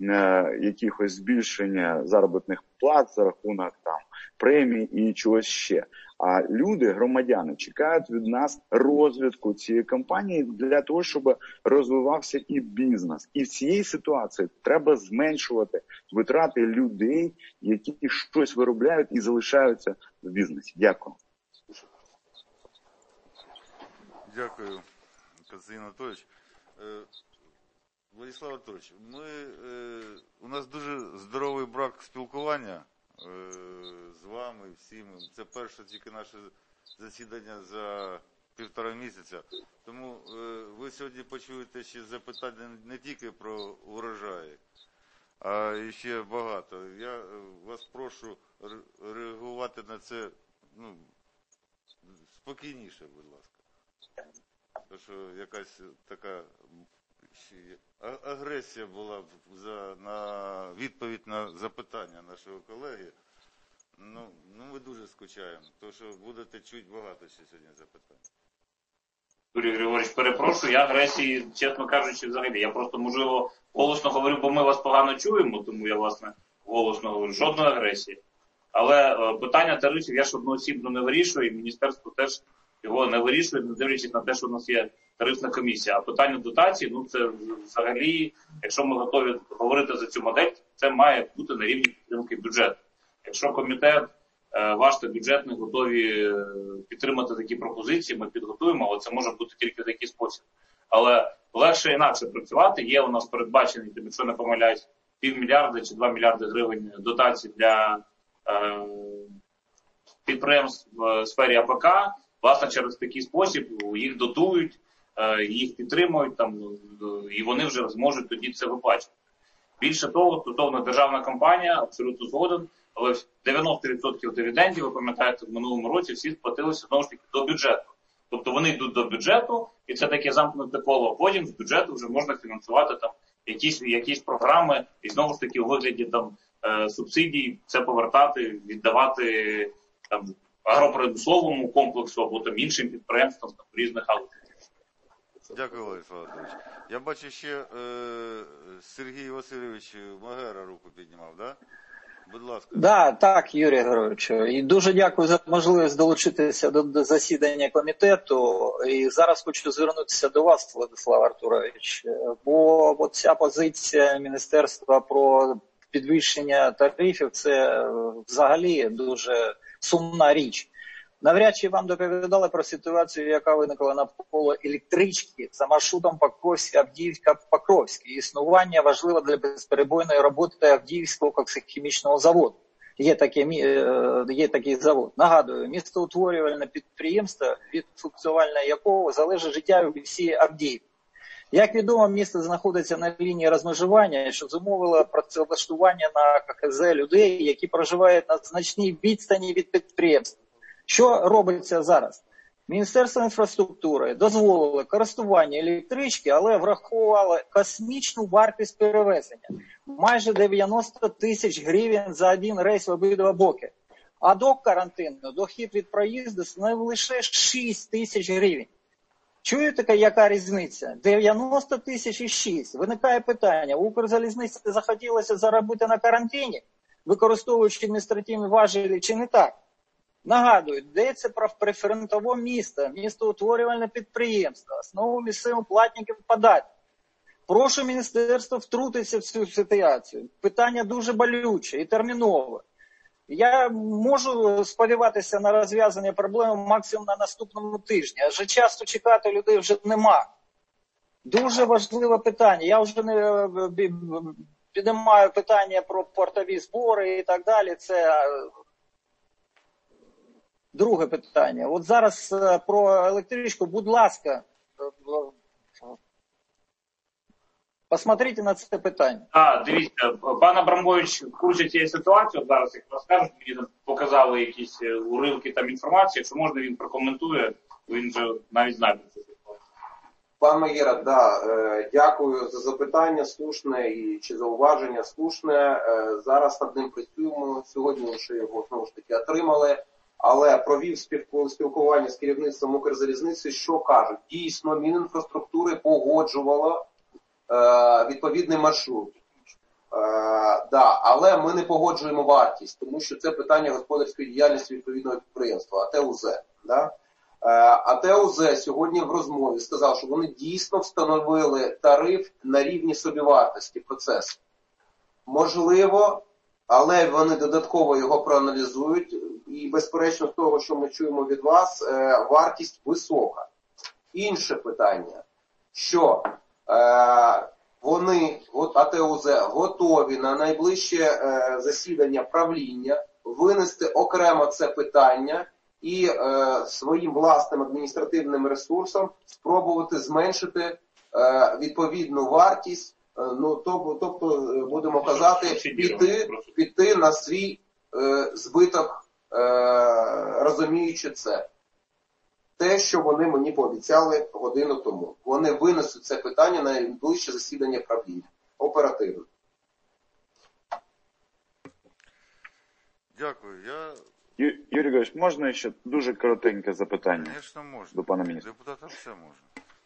е, якихось збільшення заробітних плат за рахунок там премій і чогось ще. А люди, громадяни, чекають від нас розвитку цієї компанії для того, щоб розвивався і бізнес. І в цій ситуації треба зменшувати витрати людей, які щось виробляють і залишаються в бізнесі. Дякую. Дякую, Константин Анатолійович. Владислав Анатолійович, ми, у нас дуже здоровий брак спілкування з вами, всіми. Це перше тільки наше засідання за півтора місяця. Тому ви сьогодні почуєте ще запитання не тільки про урожаї, а ще багато. Я вас прошу реагувати на це ну, спокійніше, будь ласка. Тому що якась така агресія була за, на відповідь на запитання нашого колеги. Ну, ну ми дуже скучаємо, тому що будете чути багато ще сьогодні запитань. Юрій Григорович, перепрошую, я агресії, чесно кажучи, взагалі. Я просто, можливо, голосно говорю, бо ми вас погано чуємо, тому я, власне, голосно говорю. Жодної агресії. Але е, питання тарифів я ж одноосібно не вирішую, і міністерство теж його не вирішує, не дивлячись на те, що у нас є тарифна комісія. А питання дотацій, ну це взагалі, якщо ми готові говорити за цю модель, це має бути на рівні підтримки бюджету. Якщо комітет, ваш та бюджетний готові підтримати такі пропозиції, ми підготуємо, але це може бути тільки в такий спосіб. Але легше інакше працювати. Є у нас передбачений, якщо не помиляюсь, півмільярда чи два мільярди гривень дотацій для е, підприємств в сфері АПК. Власне, через такий спосіб їх дотують, е, їх підтримують, там, і вони вже зможуть тоді це виплачувати. Більше того, стосовно державна компанія, абсолютно згоден, але дев'яносто відсотків дивідендів, ви пам'ятаєте, в минулому році всі сплатилися, знову ж таки, до бюджету. Тобто вони йдуть до бюджету, і це таке замкнуте коло. Потім з бюджету вже можна фінансувати там якісь, якісь програми, і знову ж таки у вигляді там е, субсидій це повертати, віддавати там агропромисловому комплексу або там іншим підприємствам там, різних галузей. Дякую, Олег Федорович. Я бачу, ще е, Сергій Васильович Магера руку піднімав, да? Будь ласка. Да, так, Юрій Григорович. І дуже дякую за можливість долучитися до, до засідання комітету. І зараз хочу звернутися до вас, Владислав Артурович. Бо от ця позиція Міністерства про підвищення тарифів – це взагалі дуже сумна річ. Навряд чи вам доповідали про ситуацію, яка виникла навколо електрички за маршрутом Покровськ-Авдіївка-Покровськ. Існування важливо для безперебойної роботи Авдіївського коксохімічного заводу. Є, таке, є такий завод. Нагадую, містоутворювальне підприємство, від функціонування якого залежить життя всієї Авдіївки. Як відомо, місто знаходиться на лінії розмежування, що зумовило працевлаштування на КХЗ людей, які проживають на значній відстані від підприємства. Що робиться зараз? Міністерство інфраструктури дозволило користування електрички, але врахувало космічну вартість перевезення. Майже дев'яносто тисяч гривень за один рейс в обидва боки. А до карантину дохід від проїзду становив лише шість тисяч гривень. Чуєте, яка різниця? дев'яносто тисяч і шість. Виникає питання, Укрзалізниці захотілося заробити на карантині, використовуючи адміністративні важелі, чи не так? Нагадую, йдеться про прифронтове місто, містоутворювальне підприємство, основу місцевих платників податків. Прошу міністерство втрутитися в цю ситуацію. Питання дуже болюче і термінове. Я можу сподіватися на розв'язання проблеми максимум на наступному тижні, адже часу чекати людей вже нема. Дуже важливе питання. Я вже не піднімаю питання про портові збори і так далі. Це друге питання. От зараз про електричку, будь ласка, посмотрите на це питання. А, дивіться, пан Абрамович в курсі цієї ситуації, от зараз як розкажуть, мені там показали якісь уривки там інформації, якщо можна він прокоментує, він вже навіть знає про це. Пан Магера, да, дякую за запитання слушне і чи зауваження слушне. Зараз над ним працюємо, сьогодні лише його знову ж таки отримали. Але провів спілкування з керівництвом Укрзалізниці, що кажуть, дійсно, Мінінфраструктури погоджувало е, відповідний маршрут. Е, да, але ми не погоджуємо вартість, тому що це питання господарської діяльності відповідного підприємства, АТУЗ. Да? Е, АТУЗ сьогодні в розмові сказав, що вони дійсно встановили тариф на рівні собівартості процесу. Можливо, але вони додатково його проаналізують. І, безперечно, з того, що ми чуємо від вас, е, вартість висока. Інше питання, що е, вони, от АТУЗ, готові на найближче е, засідання правління винести окремо це питання і е, своїм власним адміністративним ресурсом спробувати зменшити е, відповідну вартість, е, ну, тобто, будемо казати, піти, піти на свій е, збиток, розуміючи це. те, що вони мені пообіцяли годину тому. Вони винесуть це питання на найближче засідання правління. Оперативно. Дякую. Я, Ю- Юрій Григорович, можна ще дуже коротеньке запитання звісно, можна. до пана міністра? Депутатам все можна.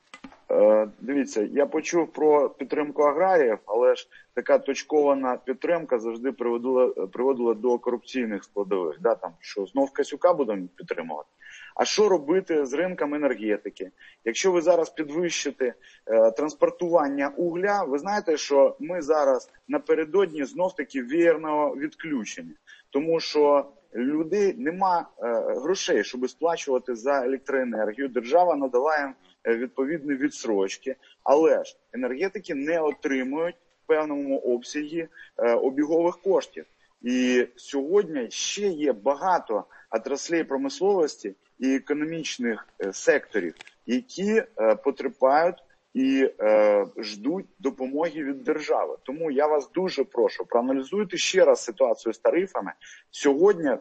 Е, Дивіться, я почув про підтримку аграріїв, але ж така точкована підтримка завжди приводила, приводила до корупційних складових. Да, там, що знов Касюка будемо підтримувати. А що робити з ринком енергетики? Якщо ви зараз підвищите е, транспортування угля, ви знаєте, що ми зараз напередодні знов таки вієрного відключення. Тому що людей нема е, грошей, щоб сплачувати за електроенергію. Держава надала їм е, відповідні відсрочки, але ж енергетики не отримують в певному обсязі е, обігових коштів. І сьогодні ще є багато отраслей промисловості і економічних е, секторів, які е, потерпають і е, ждуть допомоги від держави. Тому я вас дуже прошу, проаналізуйте ще раз ситуацію з тарифами. Сьогодні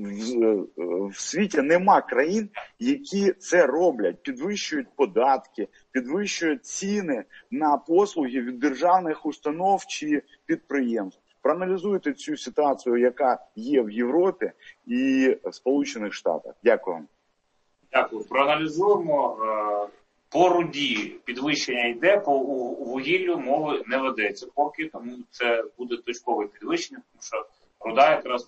в, в світі нема країн, які це роблять, підвищують податки, підвищують ціни на послуги від державних установ чи підприємств. Проаналізуйте цю ситуацію, яка є в Європі і в Сполучених Штатах. Дякую вам. Дякую. Проаналізуємо. По руді підвищення йде, по вугіллю мови не ведеться поки, тому це буде точкове підвищення, тому що руда якраз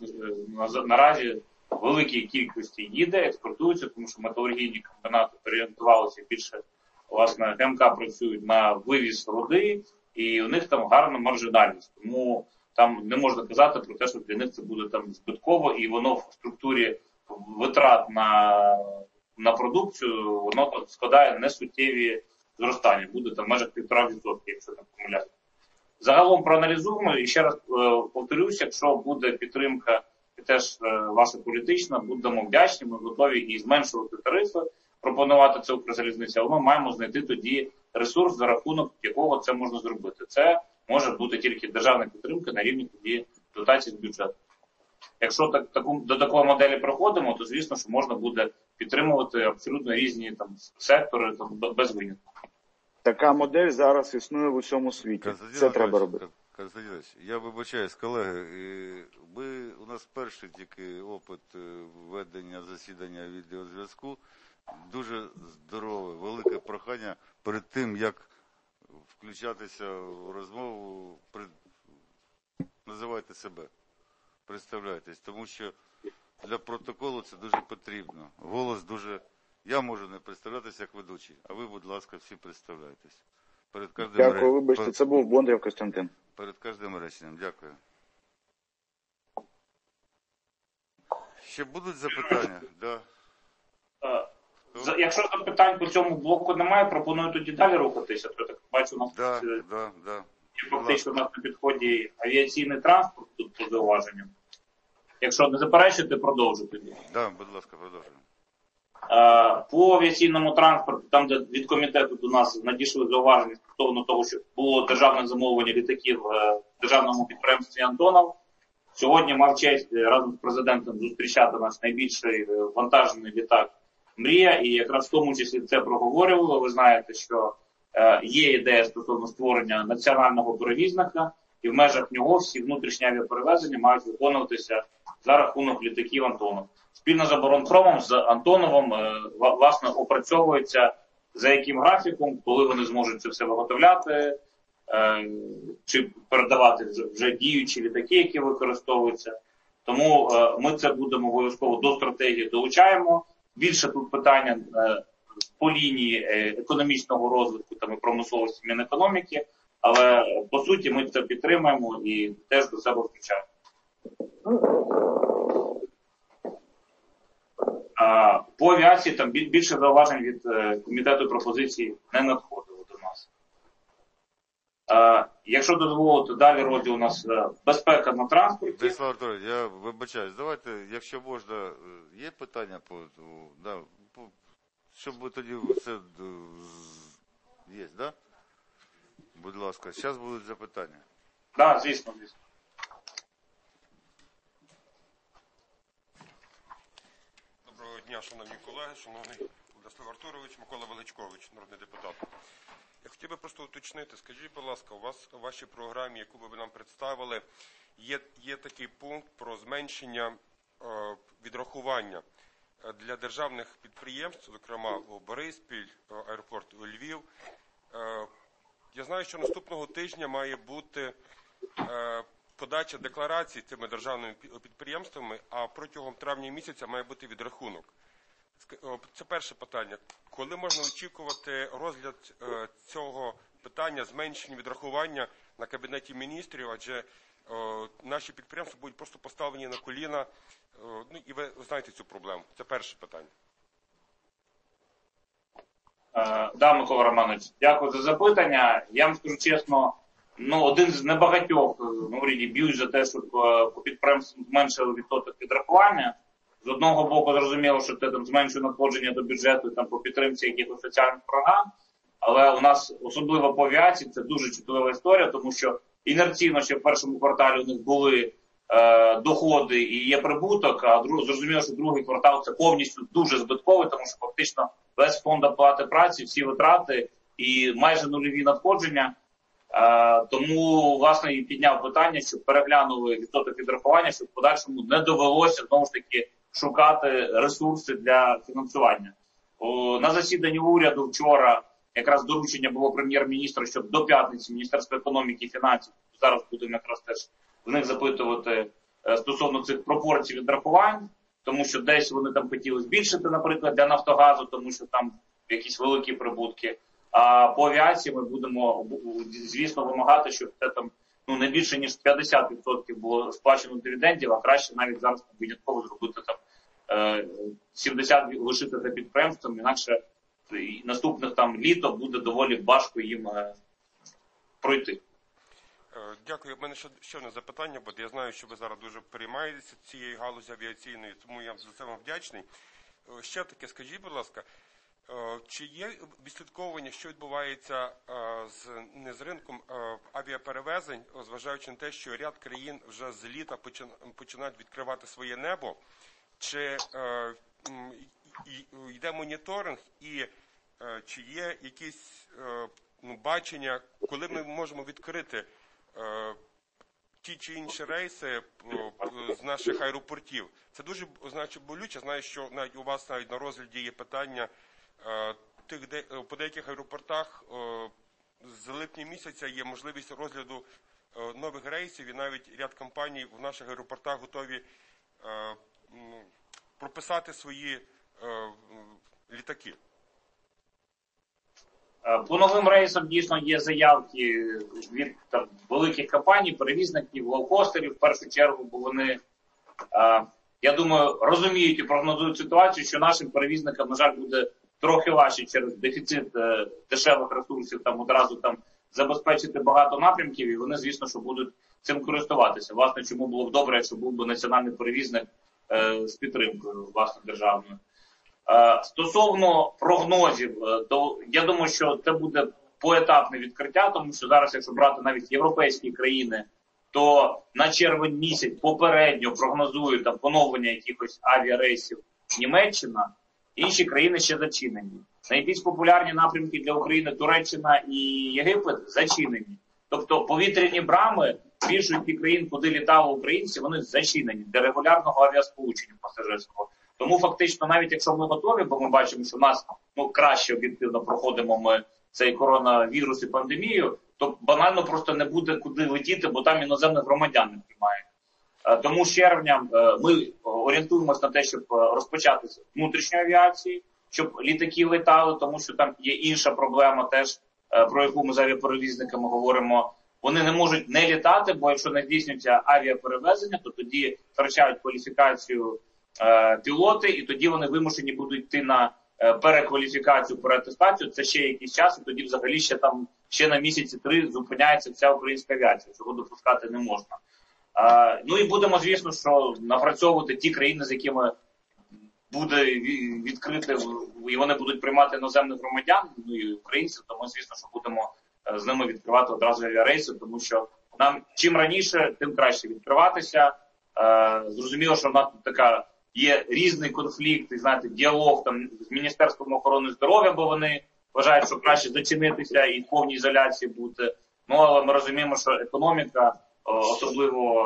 наразі в великій кількості їде, експортується, тому що металургійні комбінати переорієнтувалися більше, власне, ГМК працюють на вивіз руди, і у них там гарна маржинальність, тому там не можна казати про те, що для них це буде там збитково, і воно в структурі витрат на на продукцію, воно складає несуттєві зростання. Буде там в межах півтора відсотка, якщо не помиляюся. Загалом проаналізуємо, і ще раз е, повторюся, якщо буде підтримка і теж е, ваша політична, будемо вдячні, ми готові і зменшувати тарифи, пропонувати це Укрзалізниця, але ми маємо знайти тоді ресурс, за рахунок якого це можна зробити. Це може бути тільки державна підтримка на рівні тоді дотацій з бюджету. Якщо так, таку, до такої моделі проходимо, то звісно, що можна буде підтримувати абсолютно різні там сектори там, без винятку. Така модель зараз існує в усьому світі. Константин Це треба Анатолійович, робити. Константин Анатолійович, я вибачаюсь, колеги, ми, у нас перший тільки опит ведення засідання відеозв'язку. Дуже здорове, велике прохання перед тим, як включатися в розмову, при... називайте себе. Представляйтесь, тому що для протоколу це дуже потрібно. Голос дуже... Я можу не представлятися як ведучий, а ви, будь ласка, всі представляйтесь. Перед кожним Дякую, ре... вибачте, це був Бондарєв Костянтин. Перед кожним реченням. Дякую. Ще будуть запитання? Да. За, якщо запитань по цьому блоку немає, пропоную тоді далі рухатися. То, так бачу, у нас Да, тут, да, да. фактично у нас на підході авіаційний транспорт тут по зауваженням. Якщо не заперечуєте, продовжу тоді. Да, будь ласка, продовжуємо. По авіаційному транспорту, там, де від комітету до нас надійшли зауваження стосовно того, що було державне замовлення літаків в державному підприємстві «Антонов». Сьогодні мав честь разом з президентом зустрічати наш найбільший вантажний літак «Мрія», і якраз в тому числі це проговорювало. Ви знаєте, що є ідея стосовно створення національного перевізника, і в межах нього всі внутрішні авіаперевезення мають виконуватися за рахунок літаків «Антонов». Спільно з оборонпромом, з Антоновим, власне, опрацьовується, за яким графіком, коли вони зможуть це все виготовляти, чи передавати вже діючі літаки, які використовуються. Тому ми це будемо обов'язково до стратегії долучаємо. Більше тут питання по лінії економічного розвитку та промисловості Мінекономіки, але по суті ми це підтримуємо і теж до себе включаємо. По авіації там більше зауважень від комітету пропозицій не надходило до нас. Якщо дозволити, далі розділ у нас безпека на транспорті. Владислав Артурович, я вибачаюсь, давайте, якщо можна, є питання по, да, по щоб тоді все є, так? Да? Будь ласка, зараз будуть запитання. Так, да, звісно, звісно. Доброго дня, шановні колеги, шановний Владислав Артурович, Микола Величкович, народний депутат. Я хотів би просто уточнити, скажіть, будь ласка, у вас у вашій програмі, яку ви нам представили, є, є такий пункт про зменшення е, відрахування для державних підприємств, зокрема у Бориспіль, аеропорт у Львів. Е, я знаю, що наступного тижня має бути е, подача декларацій цими державними підприємствами, а протягом травня місяця має бути відрахунок. Це перше питання. Коли можна очікувати розгляд е, цього питання, зменшення відрахування на Кабінеті міністрів, адже е, наші підприємства будуть просто поставлені на коліна, е, ну і ви знаєте цю проблему. Це перше питання. Е, да, Микола Романович, дякую за запитання. Я вам скажу чесно, ну, один з небагатьох на уряді б'ють за те, щоб по підприємствам зменшили відсоток відрахування. З одного боку, зрозуміло, що це там зменшує надходження до бюджету там, по підтримці якихось соціальних програм, але у нас, особливо по авіації, це дуже чутлива історія, тому що інерційно ще в першому кварталі у них були е, доходи і є прибуток, а друг, зрозуміло, що другий квартал це повністю дуже збитковий, тому що фактично весь фонд оплати праці, всі витрати і майже нульові надходження. Е, тому, власне, і підняв питання, щоб переглянули відсоток відрахування, щоб в подальшому не довелося, знову ж таки, шукати ресурси для фінансування. О, на засіданні уряду вчора якраз доручення було прем'єр-міністра, щоб до п'ятниці Міністерство економіки і фінансів, зараз будемо якраз теж в них запитувати е, стосовно цих пропорцій відрахувань, тому що десь вони там хотіли збільшити, наприклад, для Нафтогазу, тому що там якісь великі прибутки. А по авіації ми будемо, звісно, вимагати, щоб це там ну, не більше, ніж п'ятдесят відсотків було сплачено дивідендів, а краще навіть зараз винятково зробити там сімдесят відсотків лишити за підприємством, інакше наступних там літо буде доволі важко їм пройти. Дякую. У мене ще, ще одне запитання, бо я знаю, що ви зараз дуже переймаєтеся цією галузі авіаційної, тому я за це вам вдячний. Ще таке, скажіть, будь ласка, чи є відслідковування, що відбувається з, не з ринком авіаперевезень, зважаючи на те, що ряд країн вже з літа починають відкривати своє небо, чи е, йде моніторинг і е, чи є якісь е, ну, бачення, коли ми можемо відкрити е, ті чи інші рейси е, з наших аеропортів? Це дуже, значить, болюче. Знаю, що навіть у вас навіть на розгляді є питання е, тих, де, по деяких аеропортах е, з липня місяця є можливість розгляду е, нових рейсів, і навіть ряд компаній в наших аеропортах готові е, прописати свої е, літаки. По новим рейсам дійсно є заявки від там, великих компаній, перевізників, лоукостерів, в першу чергу, бо вони, е, я думаю, розуміють і прогнозують ситуацію, що нашим перевізникам, на жаль, буде трохи важче через дефіцит е, дешевих ресурсів там одразу там забезпечити багато напрямків, і вони, звісно, що будуть цим користуватися. Власне, чому було б добре, якщо був би національний перевізник з підтримкою, власне, державною. Стосовно прогнозів, то я думаю, що це буде поетапне відкриття, тому що зараз, якщо брати навіть європейські країни, то на червень місяць попередньо прогнозують там поновлення якихось авіарейсів Німеччина, інші країни ще зачинені. Найбільш популярні напрямки для України Туреччина і Єгипет зачинені. Тобто повітряні брами більшості країн, куди літали українці, вони зачинені для регулярного авіасполучення пасажирського. Тому фактично, навіть якщо ми готові, бо ми бачимо, що в нас ну, краще об'єктивно проходимо ми цей коронавірус і пандемію, то банально просто не буде куди летіти, бо там іноземних громадян не приймає. Тому з червня ми орієнтуємося на те, щоб розпочати з внутрішньої авіації, щоб літаки летали, тому що там є інша проблема теж, про яку ми з авіаперевізниками говоримо. Вони не можуть не літати, бо якщо не здійснюється авіаперевезення, то тоді втрачають кваліфікацію е, пілоти, і тоді вони вимушені будуть йти на е, перекваліфікацію, переатестацію. Це ще якийсь час, і тоді взагалі ще там ще на місяці три зупиняється вся українська авіація, чого допускати не можна. Е, ну і будемо, звісно, що напрацьовувати ті країни, з якими буде відкрити, і вони будуть приймати іноземних громадян, ну і українців, то ми, звісно, що будемо з ними відкривати одразу авіарейси, тому що нам чим раніше, тим краще відкриватися. Е, зрозуміло, що в нас тут така є різний конфлікт, і, знаєте, діалог там з Міністерством охорони здоров'я, бо вони вважають, що краще зачинитися і в повній ізоляції бути. Ну, але ми розуміємо, що економіка, особливо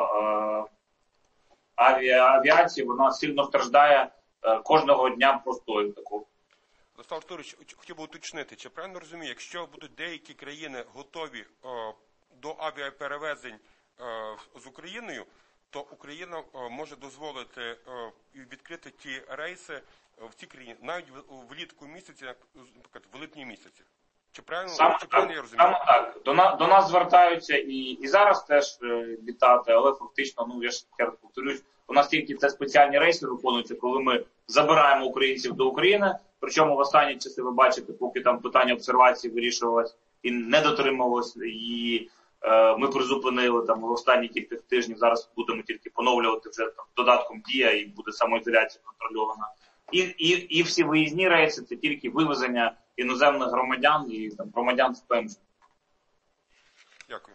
авіа, авіації, вона сильно страждає кожного дня простою такого. Олександр Артурович, хотів би уточнити, чи правильно розумію, якщо будуть деякі країни готові о, до авіаперевезень о, з Україною, то Україна о, може дозволити о, відкрити ті рейси в ці країни навіть в, влітку місяці, наприклад, в липні місяці. Чи правильно, саме чи правильно так, я розумію? Саме так. До, на, до нас звертаються і, і зараз теж е, вітати, але фактично, ну я ж раз повторюсь, у нас тільки це спеціальні рейси виконуються, коли ми забираємо українців до України. Причому в останні часи ви бачите, поки там питання обсервації вирішувалось і не дотримувалось, і е, ми призупинили там в останні кілька тижнів. Зараз будемо тільки поновлювати вже там додатком Дія і буде самоізоляція контрольована. І, і, і всі виїзні рейси це тільки вивезення іноземних громадян і там громадян з ПМЖ. Дякую.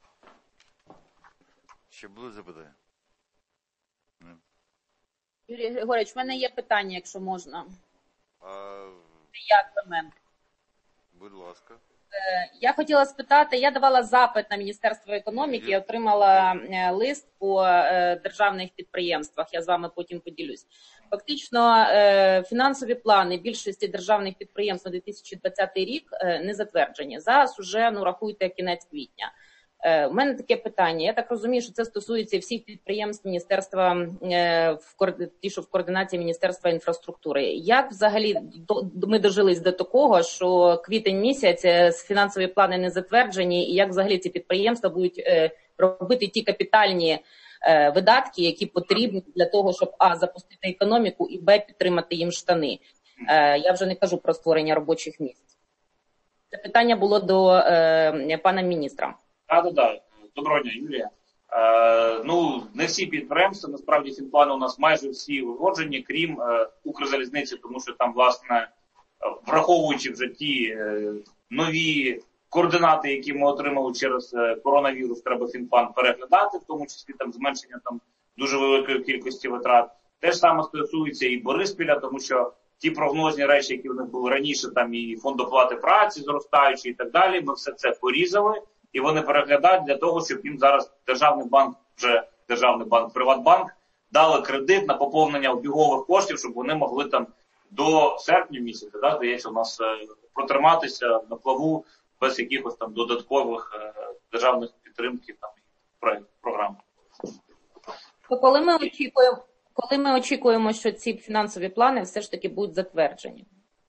Ще були запитання? Юрій Григорович, в мене є питання, якщо можна. А... Я Клименко. Будь ласка. Я хотіла спитати, я давала запит на Міністерство економіки, я отримала лист по державних підприємствах, я з вами потім поділюсь. Фактично, фінансові плани більшості державних підприємств на дві тисячі двадцятий рік не затверджені. Зараз уже, ну, рахуйте, кінець квітня. У мене таке питання. Я так розумію, що це стосується всіх підприємств Міністерства, ті, що в координації Міністерства інфраструктури. Як взагалі ми дожились до такого, що квітень місяць фінансові плани не затверджені, і як взагалі ці підприємства будуть робити ті капітальні видатки, які потрібні для того, щоб а, запустити економіку, і б, підтримати їм штани. Я вже не кажу про створення робочих місць. Це питання було до е, пана міністра. Так, так, так. Доброго дня, Юлія. Е, ну, не всі підприємства, насправді фінплани у нас майже всі узгоджені, крім е, Укрзалізниці, тому що там, власне, враховуючи вже ті е, нові координати, які ми отримали через е, коронавірус, треба фінплан переглядати, в тому числі там зменшення там дуже великої кількості витрат. Те ж саме стосується і Бориспіля, тому що ті прогнозні речі, які в них були раніше, там і фонд оплати праці зростаючий і так далі, ми все це порізали. І вони переглядають для того, щоб їм зараз Державний банк, вже Державний банк, Приватбанк, дали кредит на поповнення обігових коштів, щоб вони могли там до серпня місяця, да, здається, у нас е, протриматися на плаву без якихось там додаткових е, державних підтримків там проект, програм. То коли ми очікуємо, коли ми очікуємо, що ці фінансові плани все ж таки будуть затверджені?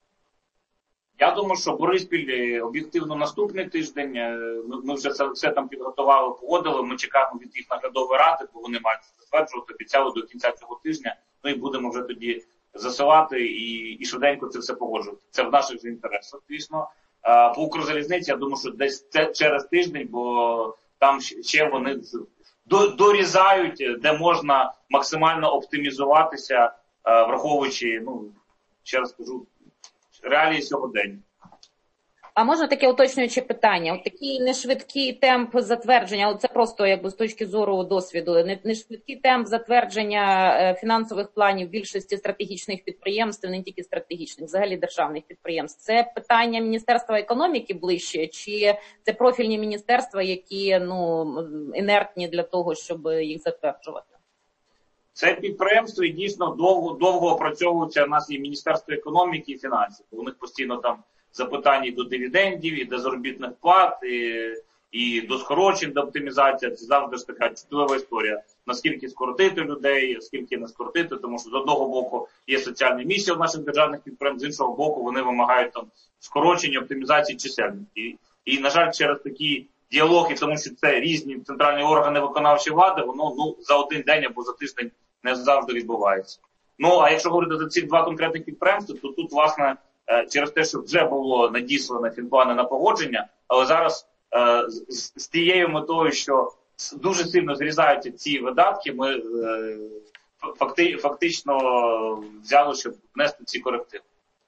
Я думаю, що Бориспіль об'єктивно наступний тиждень. Ми, ми вже це все там підготували, погодили. Ми чекаємо від їх наглядової ради, бо вони мають затверджувати, обіцяли до кінця цього тижня. Ну і будемо вже тоді засилати і, і швиденько це все погоджувати. Це в наших же інтересах, звісно. А, по Укрзалізниці, я думаю, що десь це через тиждень, бо там ще вони дорізають, де можна максимально оптимізуватися, враховуючи, ну, ще раз кажу, реалії сьогодення. А можна таке уточнююче питання? От такий нешвидкий темп затвердження, але це просто якби з точки зору досвіду, нешвидкий темп затвердження фінансових планів більшості стратегічних підприємств, не тільки стратегічних, взагалі державних підприємств. Це питання Міністерства економіки ближче, чи це профільні міністерства, які, ну, інертні для того, щоб їх затверджувати? Це підприємство і дійсно довго, довго опрацьовується. У нас і Міністерство економіки і фінансів. У них постійно там запитання і до дивідендів, і до заробітних плат, і, і до скорочень, до оптимізації. Це завжди ж така чутлива історія. Наскільки скоротити людей, скільки не скоротити, тому що з одного боку є соціальна місія в наших державних підприємств, з іншого боку вони вимагають там скорочення, оптимізації чисельності. І, і, на жаль, через такі діалоги, тому що це різні центральні органи виконавчої влади, воно ну за один день або за тиждень не завжди відбувається. Ну, а якщо говорити за ці два конкретних підприємства, то тут, власне, через те, що вже було надіслано фінплани на погодження, але зараз з, з тією метою, що дуже сильно зрізаються ці видатки, ми факти, фактично взяли, щоб внести ці корективи.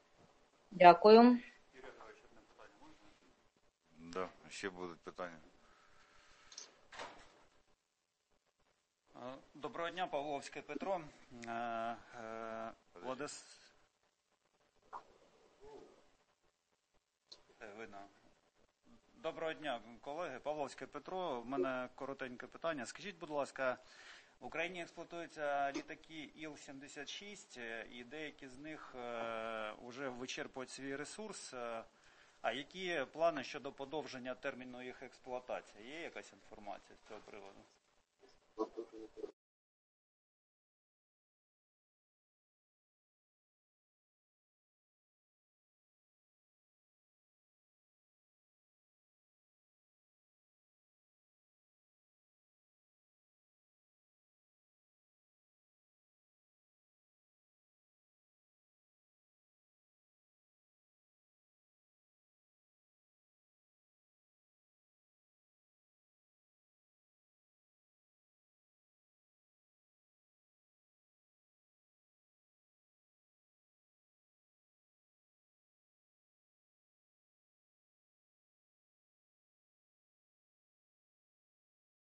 Дякую. Да, ще будуть питання. Доброго дня, Павловський Петро. Е, е, Владис... Е, видно. Доброго дня, колеги. Павловський Петро. У мене коротеньке питання. Скажіть, будь ласка, в Україні експлуатуються літаки Іл сімдесят шість, і деякі з них вже вичерпують свій ресурс. А які плани щодо подовження терміну їх експлуатації? Є якась інформація з цього приводу?